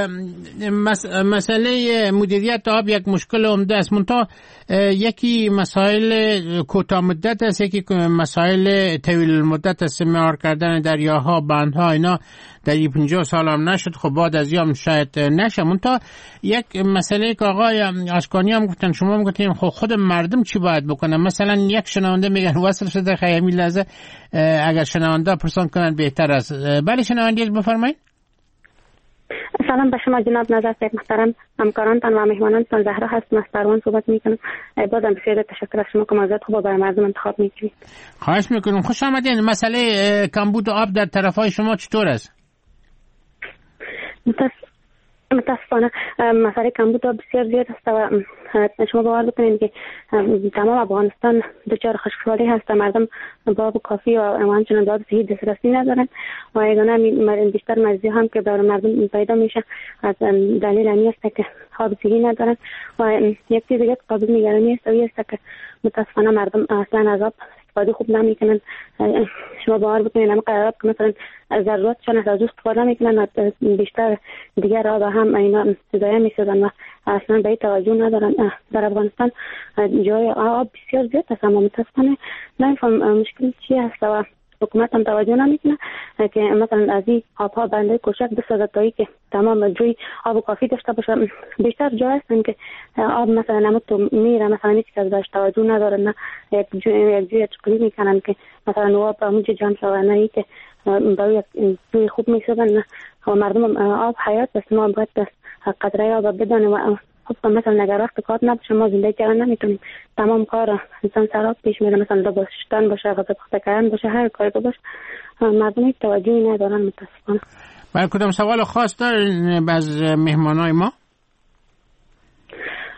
B: مسئله مدیریت آب یک مشکل عمده است، منتها یکی مسائل کوتاه مدت است، یکی مسائل طویل المدت است. معیار کردن دریاها، بندها اینا در پنجاه سال هم نشد، خب بعد از یام شاید نشه. منتها یک مسئله که آقای اشکانی هم گفتن شما هم گفتین خب خود مردم چی باید بکنن. مثلا یک شنونده میگن وصل شده خیلی لحظه اگر شنونده پرسان کنن بهتر است. بله شنونده بفرمایید.
H: سلام به شما جناب نظر صاحب محترم، همکارانتان و مهمانانتان. زهرا هستم از پروان صحبت میکنم. بازم بسیار تشکر از شما که موضوعات خوب برای مردم انتخاب میکنید.
B: خواهش میکنم. خوش آمدین. مسئله کمبود آب در طرفای شما چطور است؟
H: متاسفانه مسئله کمبود آب بسیار زیاد است و شما باور بکنید که تمام افغانستان دچار خشکسالی هست. مردم با آب کافی و همچنین آب صحی دسترسی ندارند و یگانه بیشتر مرضی هم که برای مردم پیدا میشه از دلیل همین است که آب صحی ندارند و یک چیز دیگه قابل نگرانی است و است که متاسفانه مردم اصلا از آب استفاده خوب نمیکنن. شما باور بکنید هم قرارات که مثلا ضرورتشان از او استفاده میکنن و بیشتر دیگر آب هم اینا ضایع میسازن و اصلا به توجه ندارن. در افغانستان جای آب بسیار زیاد است اما متاسفانه نمیفهم مشکل چی است و حکومت هم توجه نمیکنه که مثلا از این آبها بنده کوچک بسازد تا که تمام جوی آب کافی داشته باشه. بیشتر جای هستن که آب مثلا نمو میره مثلا هیچ کس بهش توجه نداره، نه یک جوی یک جوی چقلی میکنن که مثلا آب همونجا جمع شود، نه ای که برای یک جوی خوب میسازن. نه مردم آب حیات است، ما باید قدره آب بدانیم و خب مثلا اگر وقت کار نباشه ما زندگی کردن نمیتونیم. تمام کار انسان سراب پیش میره، مثلا لباس شستن باشه، غذا پخته کردن باشه، هر کاری که باشه مردم هیچ توجهی ندارن متاسفانه.
B: برای کدام سوال خاص دارین از مهمانای ما؟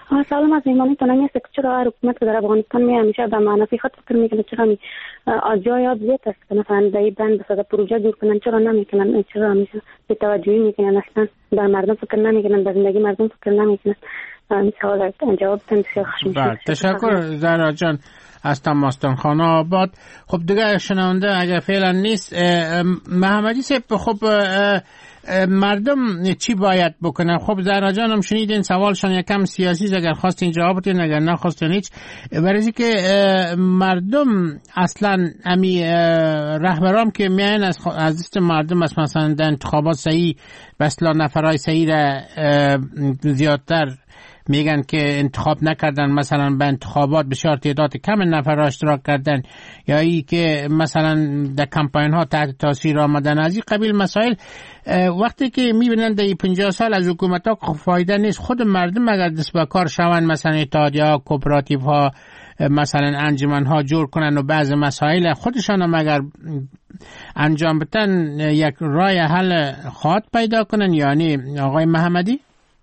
H: سلام از ایمانیتون همیست که چرا حکومت که در افغانستان می همیشه به منافع خود فکر میکنه، چرا می از جای آب زیاد است که مثلا در این بند بسازه پروژه دور کنن، چرا نمیکنن؟ چرا همیشه به توجهی میکنن؟ اصلا در مردم فکر نمیکنن، در زندگی مردم فکر نمیکنن. این سوال جواب بدم بسیار خوش میشه.
B: تشکر زهرا جان از تماستان خانه آباد. خب دیگه شنونده اگر فعلا نیست، محمدی صاحب خب مردم چی باید بکنن؟ خب زهرا جان هم شنیدین سوالشان یکم سیاسی، اگر خواستین جواب بدین، اگر نخواستین هیچ. برای که مردم اصلا امی رهبرام که میان از از دست مردم است، مثلا در انتخابات صحیح بسلا نفرای صحیح را زیادتر میگن که انتخاب نکردن، مثلا به انتخابات بسیار تعداد کم نفر اشتراک کردن، یا ای که مثلا در کمپاین ها تحت تاثیر آمدن، از این قبیل مسائل. وقتی که میبینن در پنجاه سال از حکومت ها فایده نیست، خود مردم اگر دست به کار شوند، مثلا اتحادیه ها، کوپراتیو ها، مثلا انجمن ها جور کنن و بعض مسائل خودشان هم اگر انجام بدن، یک راه حل خواهد پیدا کنن. یعنی آقای محمدی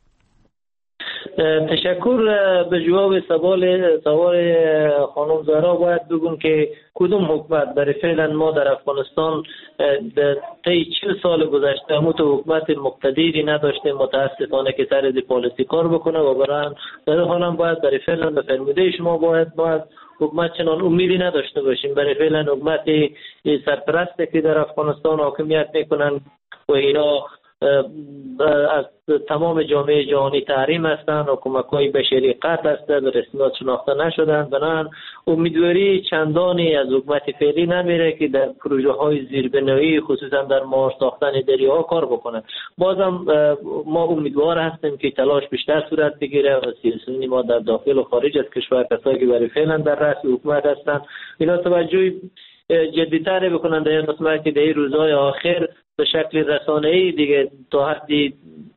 C: تشکر. به جواب سوال سوال خانم زهرا باید بگم که کدوم حکومت برای فعلا ما در افغانستان در طی چهل سال گذشته همون حکومت مقتدری نداشته متاسفانه که سر از پالیسی کار بکنه و برای در حال هم باید برای فعلا به فرموده شما باید باید حکومت چنان امیدی نداشته باشیم. برای فعلا حکومت سرپرست که در افغانستان حاکمیت میکنن و اینا از تمام جامعه جهانی تحریم هستند و کمک‌های بشری قطع هستند و رسمیات شناخته نشدند. بنابراین امیدواری چندانی از حکومت فعلی نمیره که در پروژه های زیربنایی خصوصا در مهار ساختن دریاها کار بکنه. بازم ما امیدوار هستیم که تلاش بیشتر صورت بگیره و سیاسیون ما در داخل و خارج از کشور، کسایی که برای فعلا در رأس حکومت هستند، اینا توجه جدی‌تر بکنن در این قسمت که در این روزهای آخر به شکل رسانه‌ای دیگه تا حدی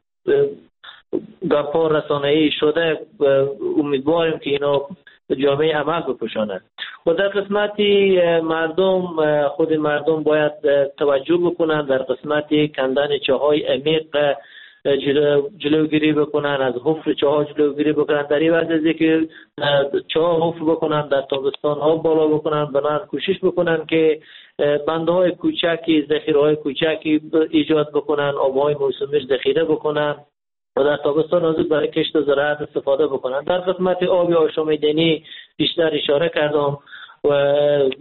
C: گپا رسانه‌ای شده. امیدواریم که اینا جامعه عمل بپوشاند. و در قسمتی مردم، خود مردم باید توجه بکنن در قسمتی کندن چاهای عمیق جلو جلوگیری بکنن، از حفر چاه جلوگیری بکنن. در این وجه که چاه حفر بکنن، در تابستان ها بالا بکنن، بنابراین کوشش بکنن که بنده های کوچکی، ذخیره های کوچکی ایجاد بکنن، آبهای موسمی ذخیره بکنن و در تابستان از برای کشت و زراعت استفاده بکنن. در قسمت آبی آشامیدنی بیشتر اشاره کردم و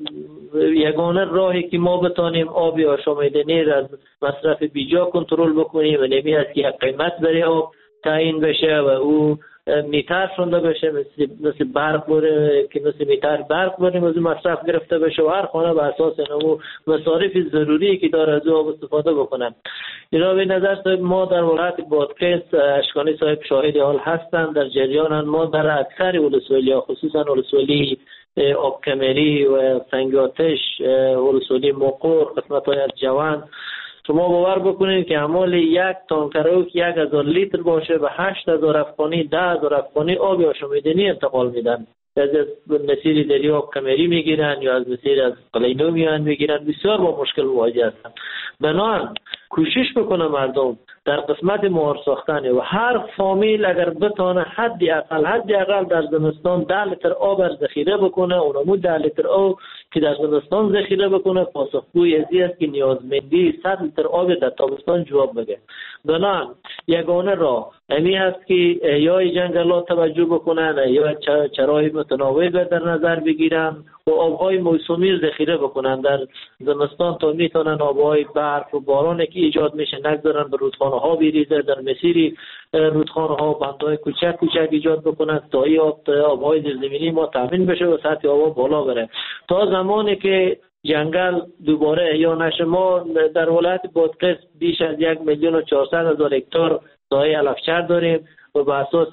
C: یگانه راهی که ما بتانیم آبی آشامیدنی را از مصرف بیجا کنترل بکنیم و نمی است که یک قیمت برای آب تعیین بشه و او میتر شونده بشه، مثل مثل برق بره که مثل میتر برق بریم از مصرف گرفته بشه و هر خانه به اساس اینو مصارف ضروری که داره از آب استفاده بکنن. اینا به نظر صاحب ما در ولایت بادغیس، اشکانی صاحب شاهد حال هستند، در جریان ما در اکثر ولسوالی‌ها خصوصا ولسوالی آب کمری و سنگ آتش، ولسوالی مقر، قسمت‌های از جوان، شما باور بکنید که اعمال یک تانکر که یک هزار لیتر باشه و هشت هزار افغانی، ده هزار افغانی آب آشامیدنی انتقال میدن. از مسیر دریا آب کمری میگیرن یا از مسیر از قلینو میان میگیرن، بسیار با مشکل مواجه هستن. بنابراین کوشش بکنه مردم در قسمت مهار ساختن و هر فامیل اگر بتانه حدی اقل حدی اقل در زمستان ده لیتر آب ذخیره بکنه، اونمو ده لیتر آب که در زمستان ذخیره بکنه، پاسخگوی ازی است که نیازمندی صد لیتر آب در تابستان جواب بده. بنابراین یگانه راه امی هست که یا جنگلات توجه بکنن یا چرای متنوع در نظر بگیرن و آبهای موسمی ذخیره بکنن در زمستان تا میتونن آبهای برف و باران که ایجاد میشه نگذارن به رودخانه ها بریزه، در مسیری رودخانه ها بندهای کوچک کوچک ایجاد بکنن تا این آب آبهای زیرزمینی ما تامین بشه و سطح آب بالا بره. تا زمانی که جنگل دوباره احیا نشه، ما در ولایت بادغیس بیش از یک میلیون و چهارصد هزار هکتار ساحه علفچر داریم و به اساس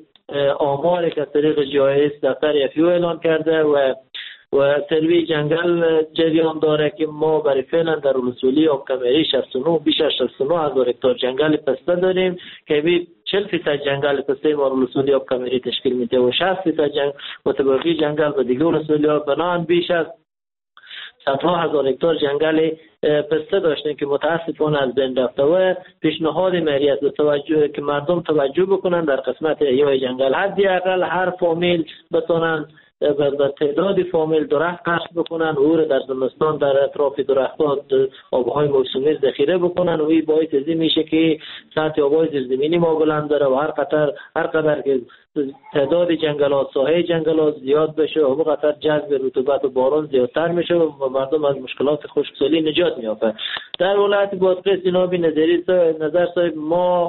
C: آمار که از طریق جی آی اس دفتر افیو اعلان کرده و و سروی جنگل جریان داره که ما برای فعلا در ولسوالی آب کمری شصت و نه بیش از شصت و نه هزار هکتار جنگل پسته داریم که بی چهل فیصد جنگل پسته ما ولسوالی آب کمری تشکیل میده و شصت فیصد جنگ متبقی جنگل و دیگه ولسوالی ها. بنان بیش از صدها هزار هکتار جنگل پسته داشتیم که متاسفانه از بین رفته و پیشنهاد مری است توجه که مردم توجه بکنن در قسمت احیای جنگل، حداقل هر فامیل بتونن به تعداد فامیل درخت کاشت بکنن، او در زمستان در اطراف درختان آبهای موسمی ذخیره بکنن و این باعث ازی میشه که سطح آبهای زیرزمینی ما بلند داره و هر قطر هر قدر که تعداد جنگلات ساحه جنگلات زیاد بشه و قطر جذب رطوبت و باران زیادتر میشه و مردم از مشکلات خشکسالی نجات میافته. در ولایت بادغیس جناب نظری نظر صاحب ما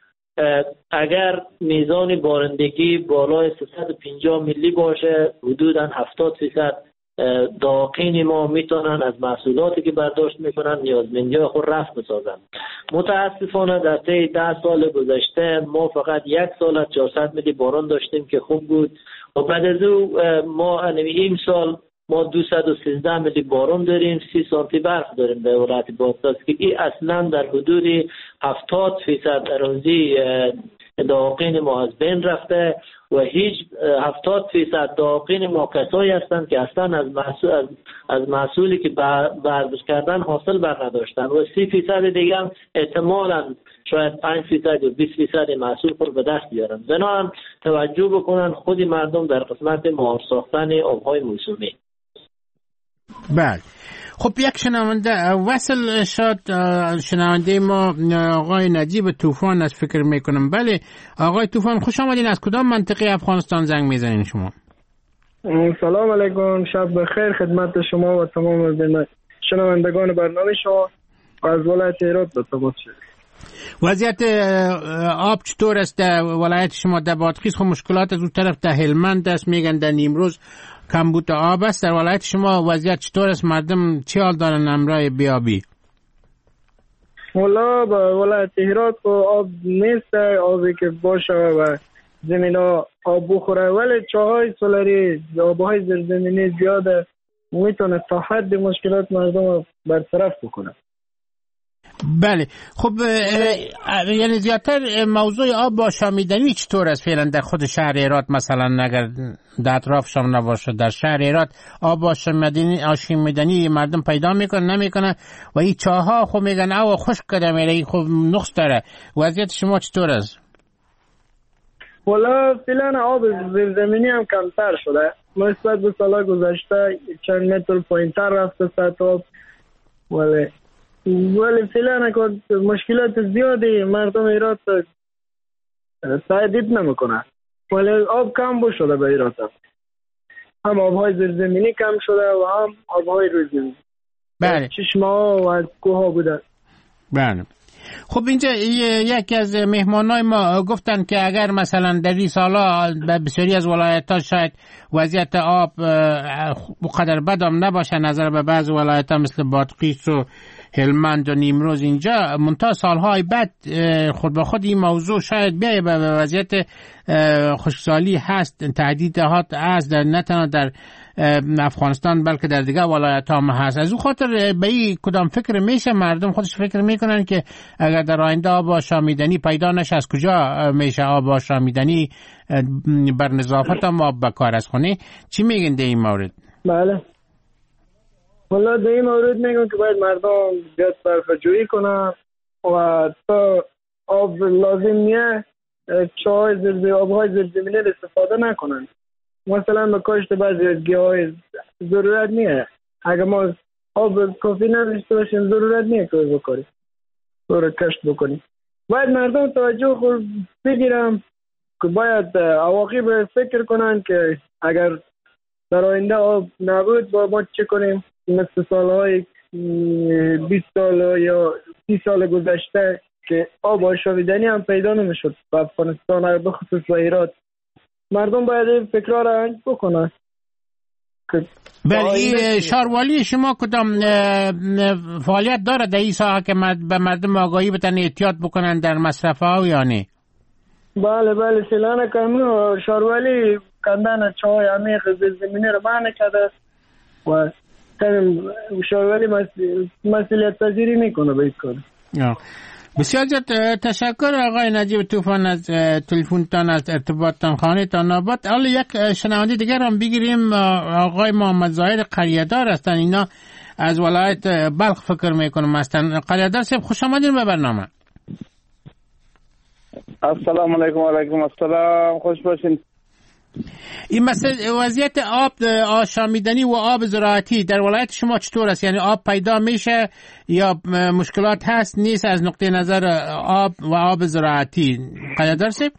C: اگر میزان بارندگی بالای سیصد و پنجاه میلی باشه حدوداً هفتاد درصد داقین ما میتونن از محصولاتی که برداشت میکنن نیازمندی خود رفع بسازن. متاسفانه در طی ده سال گذشته ما فقط یک سال چهارصد میلی باران داشتیم که خوب بود و بعد از او ما این سال ما دویست و سیزده میلی باران داریم، سی سانتی برف داریم در ولایت بادغیس که این اصلا در حدود هفتاد درصد اراضی داقین ما از بین رفته و هیچ هفتاد درصد داقین ما کسایی هستند که اصلا از محصول از, از محصولی که برداشت کردن حاصل بر نداشتن و سی درصد دیگه هم احتمالاً شاید پنج درصد یا بیست درصد محصول خود به دست بیارن. بنابراین توجه بکنن خود مردم در قسمت مهار ساختن آبهای موسمی.
B: بله خب یک شنونده وصل شد، شنونده ما آقای نجیب طوفان از فکر میکنم. بله آقای طوفان خوش آمدین. از کدام منطقه افغانستان زنگ میزنین شما؟
I: سلام علیکم، شب بخیر خدمت شما و تمام شنوندگان برنامه شما. از ولایت هرات به تماس شد.
B: وضعیت آب چطور است در ولایت شما؟ در بادغیس خب مشکلات از اون طرف در هلمند است، میگن در نیمروز کمبود آب است. در ولایت شما وضعیت چطور است؟ مردم چی حال دارن امرای بیابی؟
I: والا با ولایت هرات آب نیست، آبی که باشه و زمین ها آب بخوره، ولی چاهای سولری آبهای زیرزمینی زیاده میتونه تا حد مشکلات مردم برطرف بکنه.
B: بله خب یعنی زیادتر موضوع آب با آشامیدنی چطور است فعلا در خود شهر هرات؟ مثلا اگر در اطرافشان نباشه در شهر هرات آب با آشامیدنی مردم پیدا میکنن نمیکنن و این چاها خب میگن آب خشک کرده میره، خب نقص داره. وضعیت شما چطور است؟
I: والا فعلا آب زیرزمینی هم کمتر شده نسبت به سال گذشته، چند متر پایینتر رفته سطح آب، ولی ولی فعلا مشکلات زیادی مردم هرات تهدید نمیکنه، ولی آب کم شده به هرات، هم آبهای زیرزمینی کم شده و هم آبهای روزی.
B: بله
I: چشمه ها و از کوه ها بوده.
B: بله خب اینجا یکی از مهمانای ما گفتن که اگر مثلا در این سالا به بسیاری از ولایت‌ها شاید وضعیت آب بقدر بدم نباشه نظر به بعض ولایت‌ها مثل بادغیس و هلمند و نیمروز، اینجا منتها سالهای بعد خود به خود این موضوع شاید بیایه به وضعیت خشکسالی هست، تهدیدات هست در نه تنها در افغانستان بلکه در دیگه ولایت هم هست. از اون خاطر به این کدام فکر میشه؟ مردم خودش فکر میکنن که اگر در آینده آب آشامیدنی پیدا نشه از کجا میشه آب آشامیدنی بر نظافت هم آب بکار از خونه؟ چی میگن در این مورد؟
I: بله والا در این مورد میگم که باید مردم زیاد صرفه‌جویی کنن و تا آب لازم نیه چای زیرزمینی آبهای زیرزمینی استفاده نکنن. مثلا به کاشت بعضی از گیاهای ضرورت نیه، اگر ما آب کافی نداشته باشیم ضرورت نیه که بکنیم رو کشت بکنیم. باید مردم توجه خود بگیرم که باید عواقب فکر کنن که اگر در آینده آب نبود با ما چه کنیم، مثل سالهای بیست سال یا سی سال گذشته که آب آشامیدنی هم پیدا نمیشد و افغانستان به خصوص و هرات. مردم باید این فکرها را انجام بکنن.
B: بله شاروالی شما کدام فعالیت داره در این ساحه که به مردم آگاهی بتن احتیاط بکنن در مصرف ها یا نه؟
I: بله بله فعلا کامل شاروالی کندن چای عمیق زیرزمینی را منع کرده و شاروالی مسئولیت پذیری میکنه به این کار.
B: بسیار زیاد تشکر آقای نجیب طوفان از تلفنتان، از ارتباطتان، خانه‌تان آباد. حالا یک شنونده دیگر هم بگیریم. آقای محمد ظاهر قریه‌دار هستن، اینا از ولایت بلخ فکر میکنم هستن. قلیادر صاحب خوش آمدین به برنامه.
J: السلام علیکم. و علیکم السلام. خوش باشین.
B: این مسئله وضعیت آب آشامیدنی و آب زراعتی در ولایت شما چطور است؟ یعنی آب پیدا میشه یا مشکلات هست نیست از نقطه نظر آب و آب زراعتی؟ قلیادر صاحب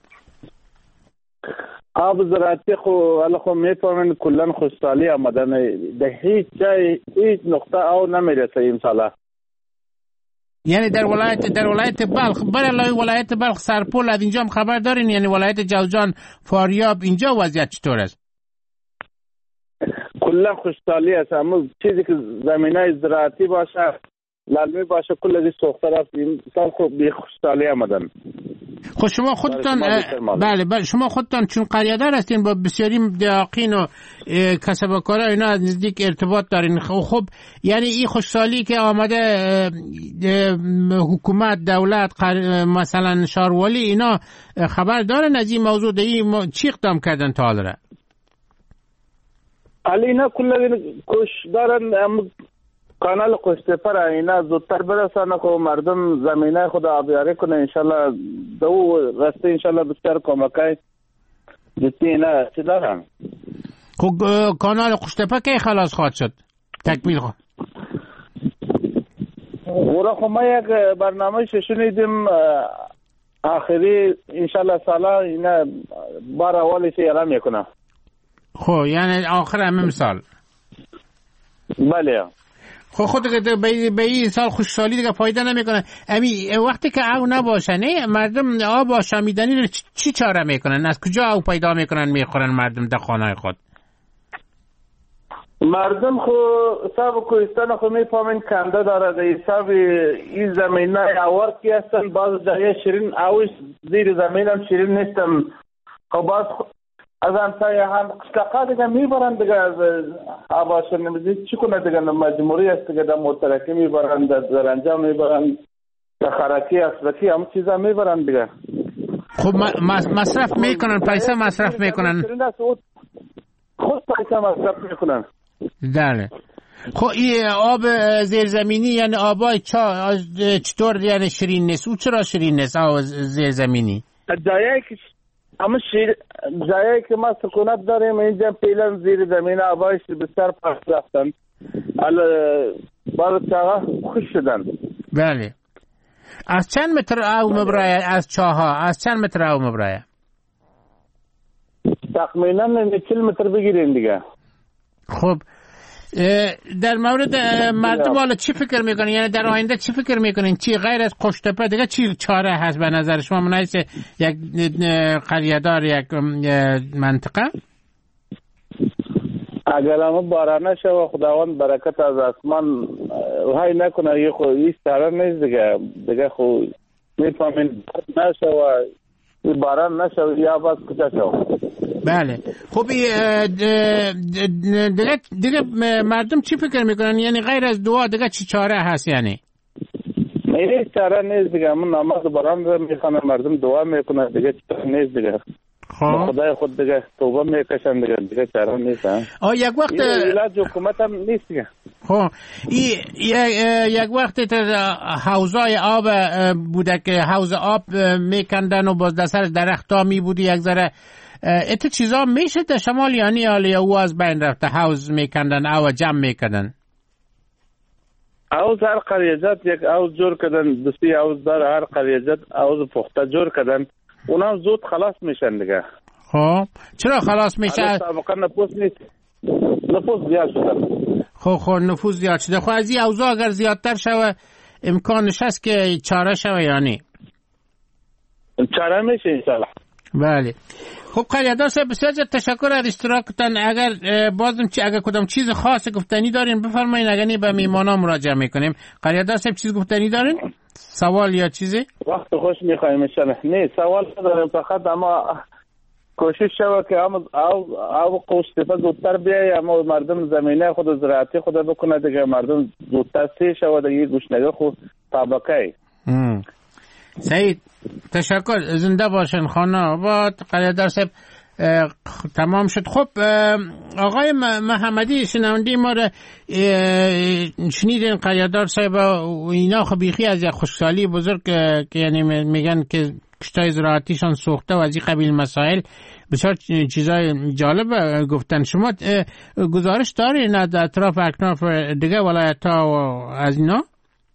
J: آب زراعتی خو الله خو میفهمن کلا خوشحالی آمدن در هیچ جای هیچ نقطه آب نمیرسه ان شاء الله.
B: یعنی در ولایت در ولایت بلخ برای ولایت بلخ سرپل از اینجا هم خبر دارین؟ یعنی ولایت جوزجان فاریاب اینجا وضعیت چطور است؟
J: کلا خوشحالی است. اما چیزی که زمینه زراعتی باشه لازمی باشه کل از سوخته رفت این سال خوب بی خوشحالی آمدن.
B: خب شما خودتان بله بله شما خودتان چون قریادر هستین با بسیاری دقیقین و کسبکارا اینا از نزدیک ارتباط دارین. خب یعنی این خوشحالی که آمده حکومت دولت مثلا شاروالی اینا خبر دارن از این موضوع؟ دی چی اقدام کردن تا حالا؟
J: علی اینا کلا کوش دارن کانال قشتپر اینا زودتر برسانه که مردم زمینه خود آبیاری کنه انشالله. دو رسته انشالله بسیار کمکای جتی اینا چی دارن.
B: خب کانال قشتپر که خلاص خواهد شد تکمیل خواهد؟
J: گوره خب ما یک برنامه شنیدیم آخری انشالله سالا اینا بار اولی سی اعلام میکنه.
B: خب یعنی آخر همه مثال.
J: بله.
B: خب خود که به این سال خوشحالی دیگه فایده نمیکنه. امی وقتی که آب نباشه نه مردم آب آشامیدنی رو چی چاره میکنن؟ از کجا آب پیدا میکنن میخورن مردم در خانه خود؟
J: مردم خو سب کوهستان خو میفهمین کنده داره در حساب این زمینه آور کی هستن. باز جای شیرین اوش زیر زمین هم شیرین نیستم. خب باز از همسایه هم قشقا دیگه میبرن دیگه از آباشن نمیدید چی کنه دیگه مجموعی است دیگه در موترکی میبرن در زرنجا میبرن در خرکی اسبکی هم چیزا میبرن دیگه.
B: خب مصرف میکنن پیسه مصرف میکنن
J: خود پیسه مصرف میکنن.
B: بله. خب این آب زیرزمینی یعنی آبای چا چطور یعنی شیرین نیست؟ او چرا شیرین نیست آب زیرزمینی؟
J: جایی که اما شیر جایی که ما سکونت داریم اینجا پیلن زیر زمین آبایش بسیار پس رفتن حالا باید چاها خوش شدن.
B: بله. از چند متر آب مبرایه از چاها؟ از چند متر آب مبرایه؟
J: تقریبا چهل متر بگیرین دیگه.
B: خب در مورد مردم حالا چی فکر میکنین؟ یعنی در آینده چی فکر میکنین؟ چی غیر از قشتپه دیگه چی چاره هست به نظر شما مناسب یک قریه‌دار یک منطقه؟
J: اگر هم بارانه شو خداوند برکت از آسمان وحی نکنه یه خو این سره نیست دیگه دیگه خو میفهمین نشو و باران نشو یا باز کجا شو.
B: بله. خب دیگه دیگه مردم چی فکر میکنن؟ یعنی غیر از دعا دیگه چی چاره هست؟ یعنی
J: نه چاره نیست دیگه. من نماز باران رو میخوانم مردم دعا میکنن دیگه چاره نیست دیگه. خب خدای خود دیگه توبه میکشن دیگه دیگه چاره نیست.
B: آ یک وقت
J: علاج حکومت هم نیست دیگه.
B: خب ای یک وقت حوضای آب بوده که حوض آب میکندن و باز دسر درختا می بودی یک ذره ات چیزا میشه در شمال یعنی حالی او از بین رفته حوض میکندن او جمع میکندن؟
J: حوض هر قریجت یک حوض جور کردن دستی حوض دار هر قریجت حوض پخته جور کردن اونا زود خلاص میشن دیگه.
B: خب چرا خلاص میشه؟
J: سابقا نفوس نیست نفوس زیاد شدن.
B: خب خب نفوس زیاد شده. خب از این حوضا اگر زیادتر شوه امکانش هست که چاره شوه یعنی؟
J: چاره میشه انشالله.
B: بله. خب قلیادر صاحب بسیار تشکر از اشتراکتان. اگر بازم چی اگر کدام چیز خاص گفتنی دارین بفرمایید اگر نه به میمانا مراجعه میکنیم. قلیادر صاحب چیز گفتنی دارین؟ سوال یا چیزی؟
J: وقت خوش میخوایم انشالله. نه سوال ندارم فقط اما کوشش شوه که هم او او قشتپه زودتر بیایی اما مردم زمینه خود زراعتی خود بکنه دیگه مردم زودتر سی شوه دیگه گوشنگه خود طبقه.
B: سعید تشکر. زنده باشن خانه آباد. قلیادر صاحب تمام شد. خب آقای محمدی شنونده ما رو شنیدین قیادار صاحب و اینا خب بیخی از یک خوشحالی بزرگ که یعنی میگن که کشتای زراعتیشان سوخته و از این قبیل مسائل بسیار چیزای جالب گفتن. شما گزارش دارین از اطراف اکناف دیگه ولایت ها و از اینا؟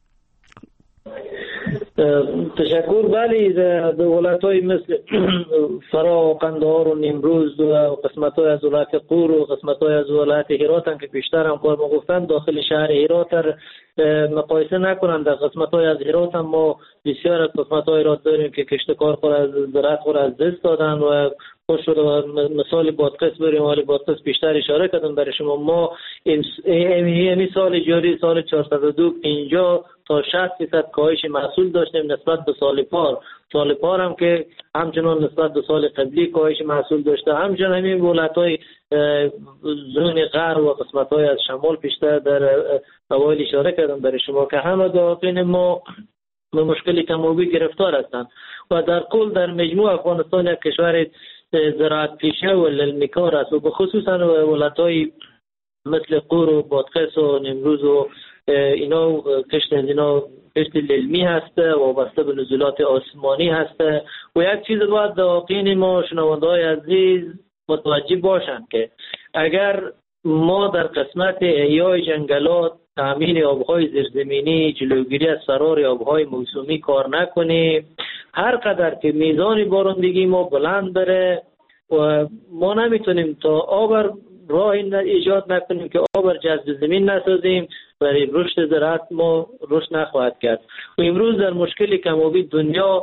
C: تشکر. بله، در ولایت های مثل فرا و قندهار و نیمروز و قسمت های از ولایت قور و قسمت های از ولایت هرات هم که بیشتر هم کار گفتن داخل شهر هرات مقایسه نکنند. در قسمت های از هرات هم ما بسیار از قسمت های هرات داریم که کشتکار خود از زراعت خود از دست دادن و خوش شده. مثال بادغیس بریم، حال بادغیس بیشتر اشاره کردم برای شما. ما این سال جاری سال چهارصد و دو پنجاه تا شصت درصد کاهش محصول داشتیم نسبت به سال پار. سال پار هم که همچنان نسبت به سال قبلی کاهش محصول داشته. همچنان همین ولایت‌های زون غرب و قسمت‌های از شمال بیشتر در اوایل اشاره کردم برای شما که همه داخل ما به مشکلی کم‌وبی گرفتار هستند و در کل در مجموع افغانستان یک کشور زراعت پیشه و للمیکار است و بخصوصا ولایت‌های مثل قور و بادغیس و نیمروز و اینا کشت اینا کشت للمی هسته و وابسته به نزولات آسمانی هسته و یک چیز باید داخل ما شنونده‌های عزیز متوجه باشند که اگر ما در قسمت احیای جنگلات تامین آبهای زیرزمینی جلوگیری از فرار آبهای موسمی کار نکنیم، هر قدر که میزان بارندگی ما بلند بره و ما نمیتونیم تا آب راه ایجاد نکنیم که آب جذب زمین نسازیم برای رشد زراعت ما رشد نخواهد کرد. و امروز در مشکلی کمابی دنیا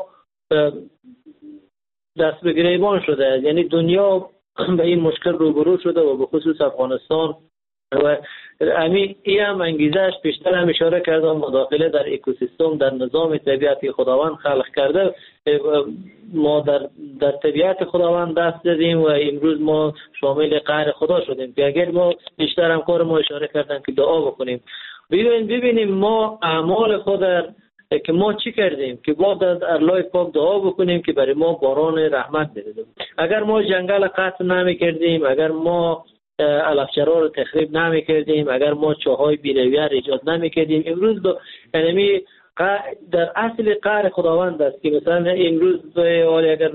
C: دست به گریبان شده، یعنی دنیا به این مشکل روبرو شده و به خصوص افغانستان و امی ای هم انگیزش بیشتر هم اشاره کردم مداخله در اکوسیستم در نظام طبیعتی خداوند خلق کرده. ما در, در طبیعت خداوند دست دادیم و امروز ما شامل قهر خدا شدیم که اگر ما بیشتر هم کار ما اشاره کردن که دعا بکنیم. ببینیم ببینیم ما اعمال خود که ما چی کردیم که با در الله پاک دعا بکنیم که برای ما باران رحمت بده. اگر ما جنگل قطع نمی کردیم، اگر ما علفچرا رو تخریب نمی کردیم، اگر ما چاهای بی‌رویه ایجاد نمی کردیم، امروز دو یعنی در اصل قهر خداوند است که مثلا امروز اگر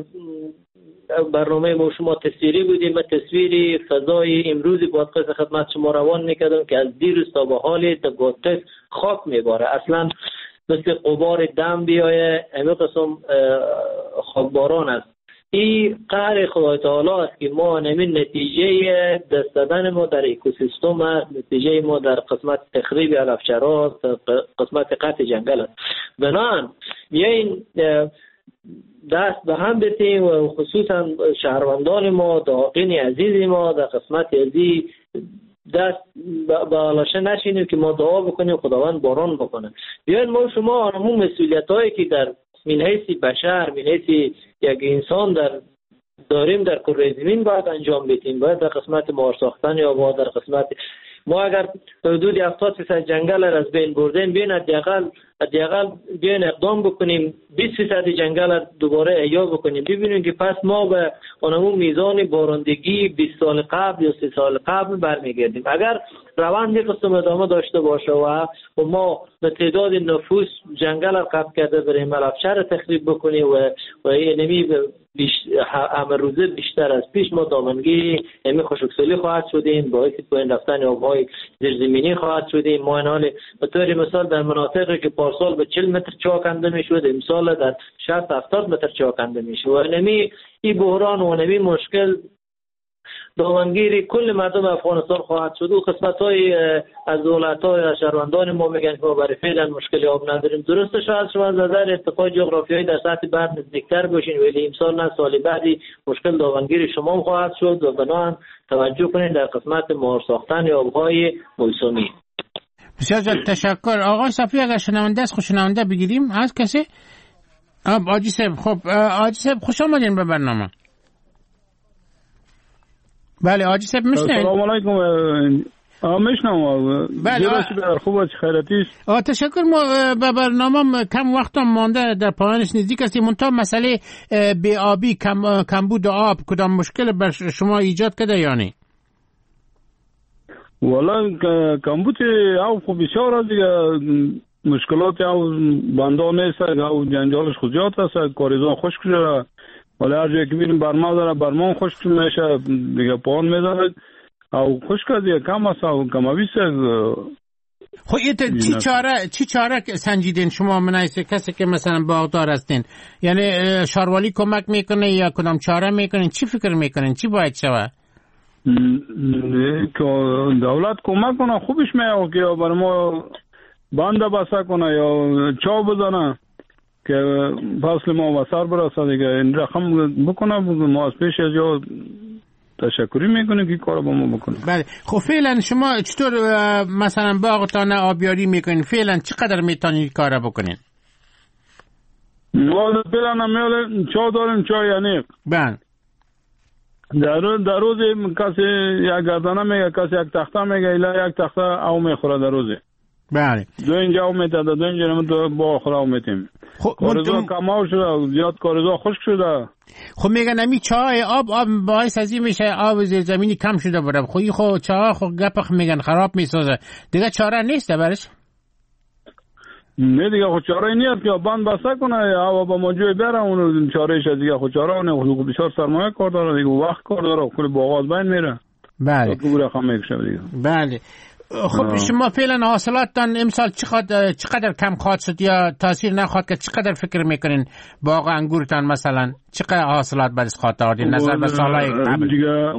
C: برنامه ما شما تصویری بودیم، من تصویری فضای امروزی بادغیس خدمت شما روان میکردم که از دیروز تا به حال تا بادغیس خاک میباره، اصلا مثل غبار دم بیایه، همه قسم خاکباران است. این قهر خدای تعالی است که ما همین نتیجه دست دادن ما در اکوسیستم است، نتیجه ما در قسمت تخریب علفچرا، قسمت قطع جنگل است. بنابراین بیاین دست به هم بتیم و خصوصا شهروندان ما، داغین عزیز ما در قسمت ازی دست به آلاشه نشینیم که ما دعا بکنیم خداوند باران بکنه. بیاین ما شما همون مسئولیت هایی که در من حیث بشر، من حیث یک انسان در داریم در کره زمین باید انجام بدیم. باید در قسمت مار ساختن یا باید در قسمت ما اگر حدود هفتاد درصد جنگل را از بین بردیم، بین حداقل حداقل بیاین اقدام بکنیم بیست درصد جنگل را دوباره احیا بکنیم. ببینیم که پس ما به اونمون میزان بارندگی بیست سال قبل یا سی سال قبل برمیگردیم. اگر روند قسم ادامه داشته باشه و ما به تعداد نفوس جنگل را قطع کرده بریم علفچر تخریب بکنیم و و اینمی همه روزه بیشتر از پیش ما دامنگی همین خشکسالی خواهد شدیم، باعث پایین رفتن آبهای زیرزمینی خواهد شدیم. ما این حال به طور مثال در مناطقی که پارسال به چهل متر چاکنده میشد امسال در شصت هفتاد متر چاکنده میشه و اینمی این بحران و اینمی مشکل دامنگیری کل مردم افغانستان خواهد شد. و قسمت‌های از دولت‌های شهروندان ما میگن که ما برای فعلا مشکل آب نداریم. درسته شاید شما از نظر ارتفاع جغرافیایی در سطح بعد نزدیکتر باشین، ولی امسال نه سال بعدی مشکل دامنگیری شما خواهد شد و بنابراین توجه کنید در قسمت مهار ساختن آب‌های موسمی.
B: بسیار تشکر. آقای صفی اگر شنونده است خوشنونده بگیریم از کسی؟ آب آجی صاحب. خب آجی صاحب خوش آمدین به برنامه. بله آجی صاحب میشنید؟
F: سلام علیکم.
K: میشنم.
B: بله
K: خوب است خیراتی است.
B: تشکر. ما به برنامه کم وقت مانده در پایانش نزدیک هستیم. منتها مسئله بی آبی، کم کمبود آب کدام مشکل بر شما ایجاد کرده یا نه؟
K: والا کمبود آب خب بسیار است دیگه. مشکلات آب بنده نیست، آب جنجالش خود زیاد است، کاریزان خشک شده. ولی هر جایی که میریم برما داره، برما خشک میشه دیگه، پان میداره او خشک دیگه، کم است او کمابیست.
B: خب ایت چی چاره چی چاره سنجیدین شما منایسه کسی که مثلا باغدار هستین؟ یعنی شاروالی کمک میکنه یا کدام چاره میکنین؟ چی فکر میکنین چی باید شود؟
K: دولت کمک کنه خوبش میاد که بر ما بنده بسته کنه یا چا بزنه که فصل ما وسر برسه دیگه. این رقم بکنه ما از پیش از یا تشکری میکنه که کار با ما بکنه.
B: بله. خب فعلا شما چطور مثلا باغتان آبیاری میکنین؟ فعلا چقدر میتونید کار بکنین؟
K: ما فعلا نمیاله چا داریم، چا یعنی
B: بله
K: در در روز کسی یک گردانه میگه، کسی یک تخته میگه، الا یک تخته او میخوره در روزه.
B: بله.
K: دو اینجا او میتده، دو اینجا نمید با خورا او میتیم. خب کارزا کماو شده، زیاد کارزا خشک شده.
B: خب میگن امی چای آب آب باعث ازی میشه آب زیر زمینی کم شده بره. خب خو چای خو گپخ میگن خراب میسازه دیگه، چاره نیست برش؟
K: نه دیگه خود چاره نیست که بند بسته کنه یا با موجود بره اون چاره شه دیگه. خود چاره اونه خود بسیار سرمایه کار داره دیگه، وقت کار داره، کل باغات بین میره.
B: بله
K: تو رقم میکشه دیگه.
B: بله. خب آه. شما فعلا حاصلاتتان امسال چقدر چقدر کم خواهد شد یا تاثیر نخواهد که چقدر فکر میکنین باغ انگورتان مثلا چقدر حاصلات برش خواهد آورد نظر به سالهای قبل؟
K: دیگه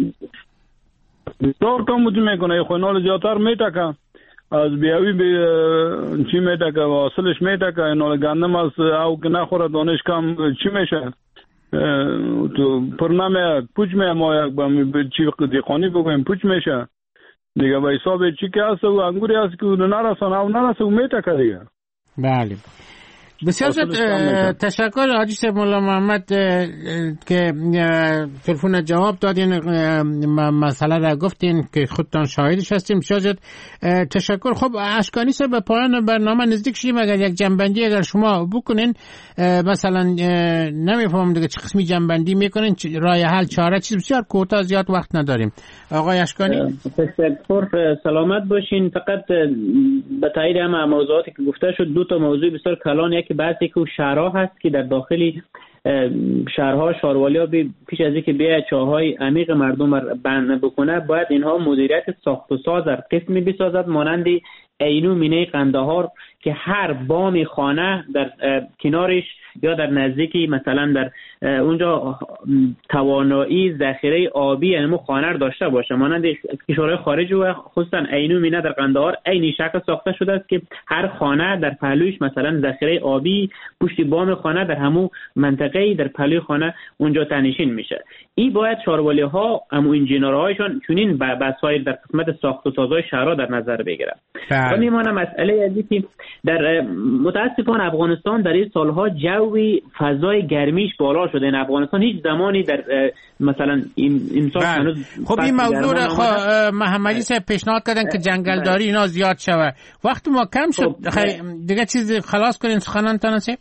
K: بسیار کم بود میکنه، خونال زیادتر میتکه از بیاوی بی چی میتکه حاصلش میتکه. نال گندم از او که نخوره دانش کم چی میشه تو پرنامه پوچ میه، ما یک با چی دیخانی بگویم پوچ میشه دیگه. با حساب چی که هست و انگوری هست که نرسان او نرسه و میتکه دیگه.
B: بله بسیار تشکر حاجی صاحب مولا محمد که تلفن جواب دادین، مسئله را گفتین که خودتان شاهدش هستیم. بسیار تشکر. خب اشکانی صاحب به پایان برنامه نزدیک شدیم. اگر یک جنبندی اگر شما بکنین مثلا نمیفهم دیگه چه قسمی جنبندی میکنین، راه حل چاره چیز بسیار کوتاه، زیاد وقت نداریم. آقای اشکانی
D: تشکر، سلامت باشین. فقط به تایید همه موضوعاتی که گفته شد دو تا موضوع بسیار کلان، یکی بحثی که شهرها هست که در داخلی شهرها شاروالی ها پیش از اینکه بیاید چاهای عمیق مردم را بند بکنه باید اینها مدیریت ساخت و ساز در قسمی بسازد مانند عینو مینه قندهار که هر بام خانه در کنارش یا در نزدیکی مثلا در اونجا توانایی ذخیره آبی یعنی خانه را داشته باشه. مانند کشورهای خارج و خصوصا عینو مینه در قندهار عین شکل ساخته شده است که هر خانه در پهلوش مثلا ذخیره آبی پشت بام خانه در همون منطقه در پهلوی خانه اونجا تنشین میشه. این باید شاروالی ها امو انجینرهایشان چنین بسایر در قسمت ساخت و سازهای شهرها در نظر بگیرن. و میمونه مسئله ازی که در متاسفانه افغانستان در این سالها جوی فضای گرمیش بالا شده. این افغانستان هیچ زمانی در مثلا امسال هنوز
B: خب این موضوع را خب محمدی صاحب پیشنهاد کردن که جنگلداری اینا زیاد شوه. وقت ما کم شد دیگه چیز خلاص کنین سخنانتان هست.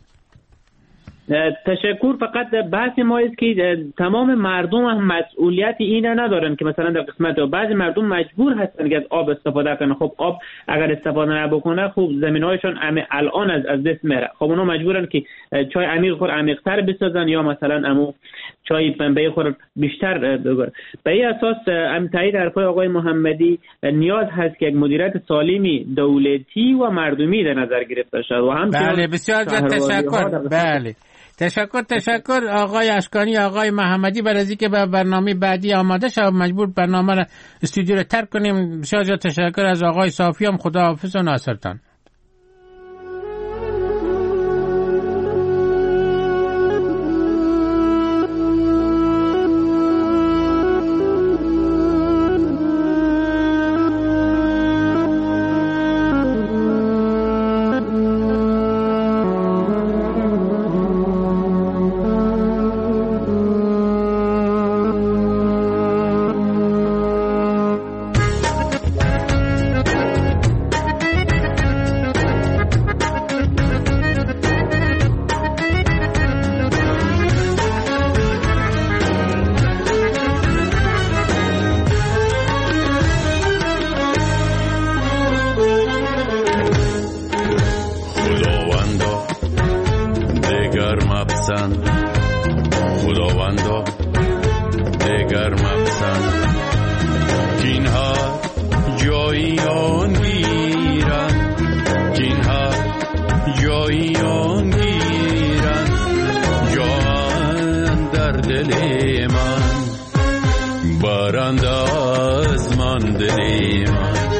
D: تشکر. فقط بحث ما است که تمام مردم هم مسئولیت اینه ندارن که مثلا در قسمت بعضی مردم مجبور هستن که از آب استفاده کنن. خب آب اگر استفاده نبکنه خب زمین‌هایشون الان از از دست میره. خب اونا مجبورن که چای عمیق خور عمیق‌تر بسازن یا مثلا امو چای پنبه خور بیشتر بگیرن. به این اساس ام تایید حرفای آقای محمدی نیاز هست که یک مدیریت سالمی دولتی و مردمی در نظر گرفته شود و همچنین
B: بله بسیار تشکر. بله تشکر تشکر آقای اشکانی آقای محمدی برای اینکه به برنامه بعدی آماده شد مجبور برنامه را استودیو را ترک کنیم. بسیار تشکر از آقای صافی هم. خداحافظ و ناصرتان.
L: مپسند خداوندا دگر مپسند کینها جایی آن گیرند کینها جایی آن گیرند جان در دل من برند از من دل من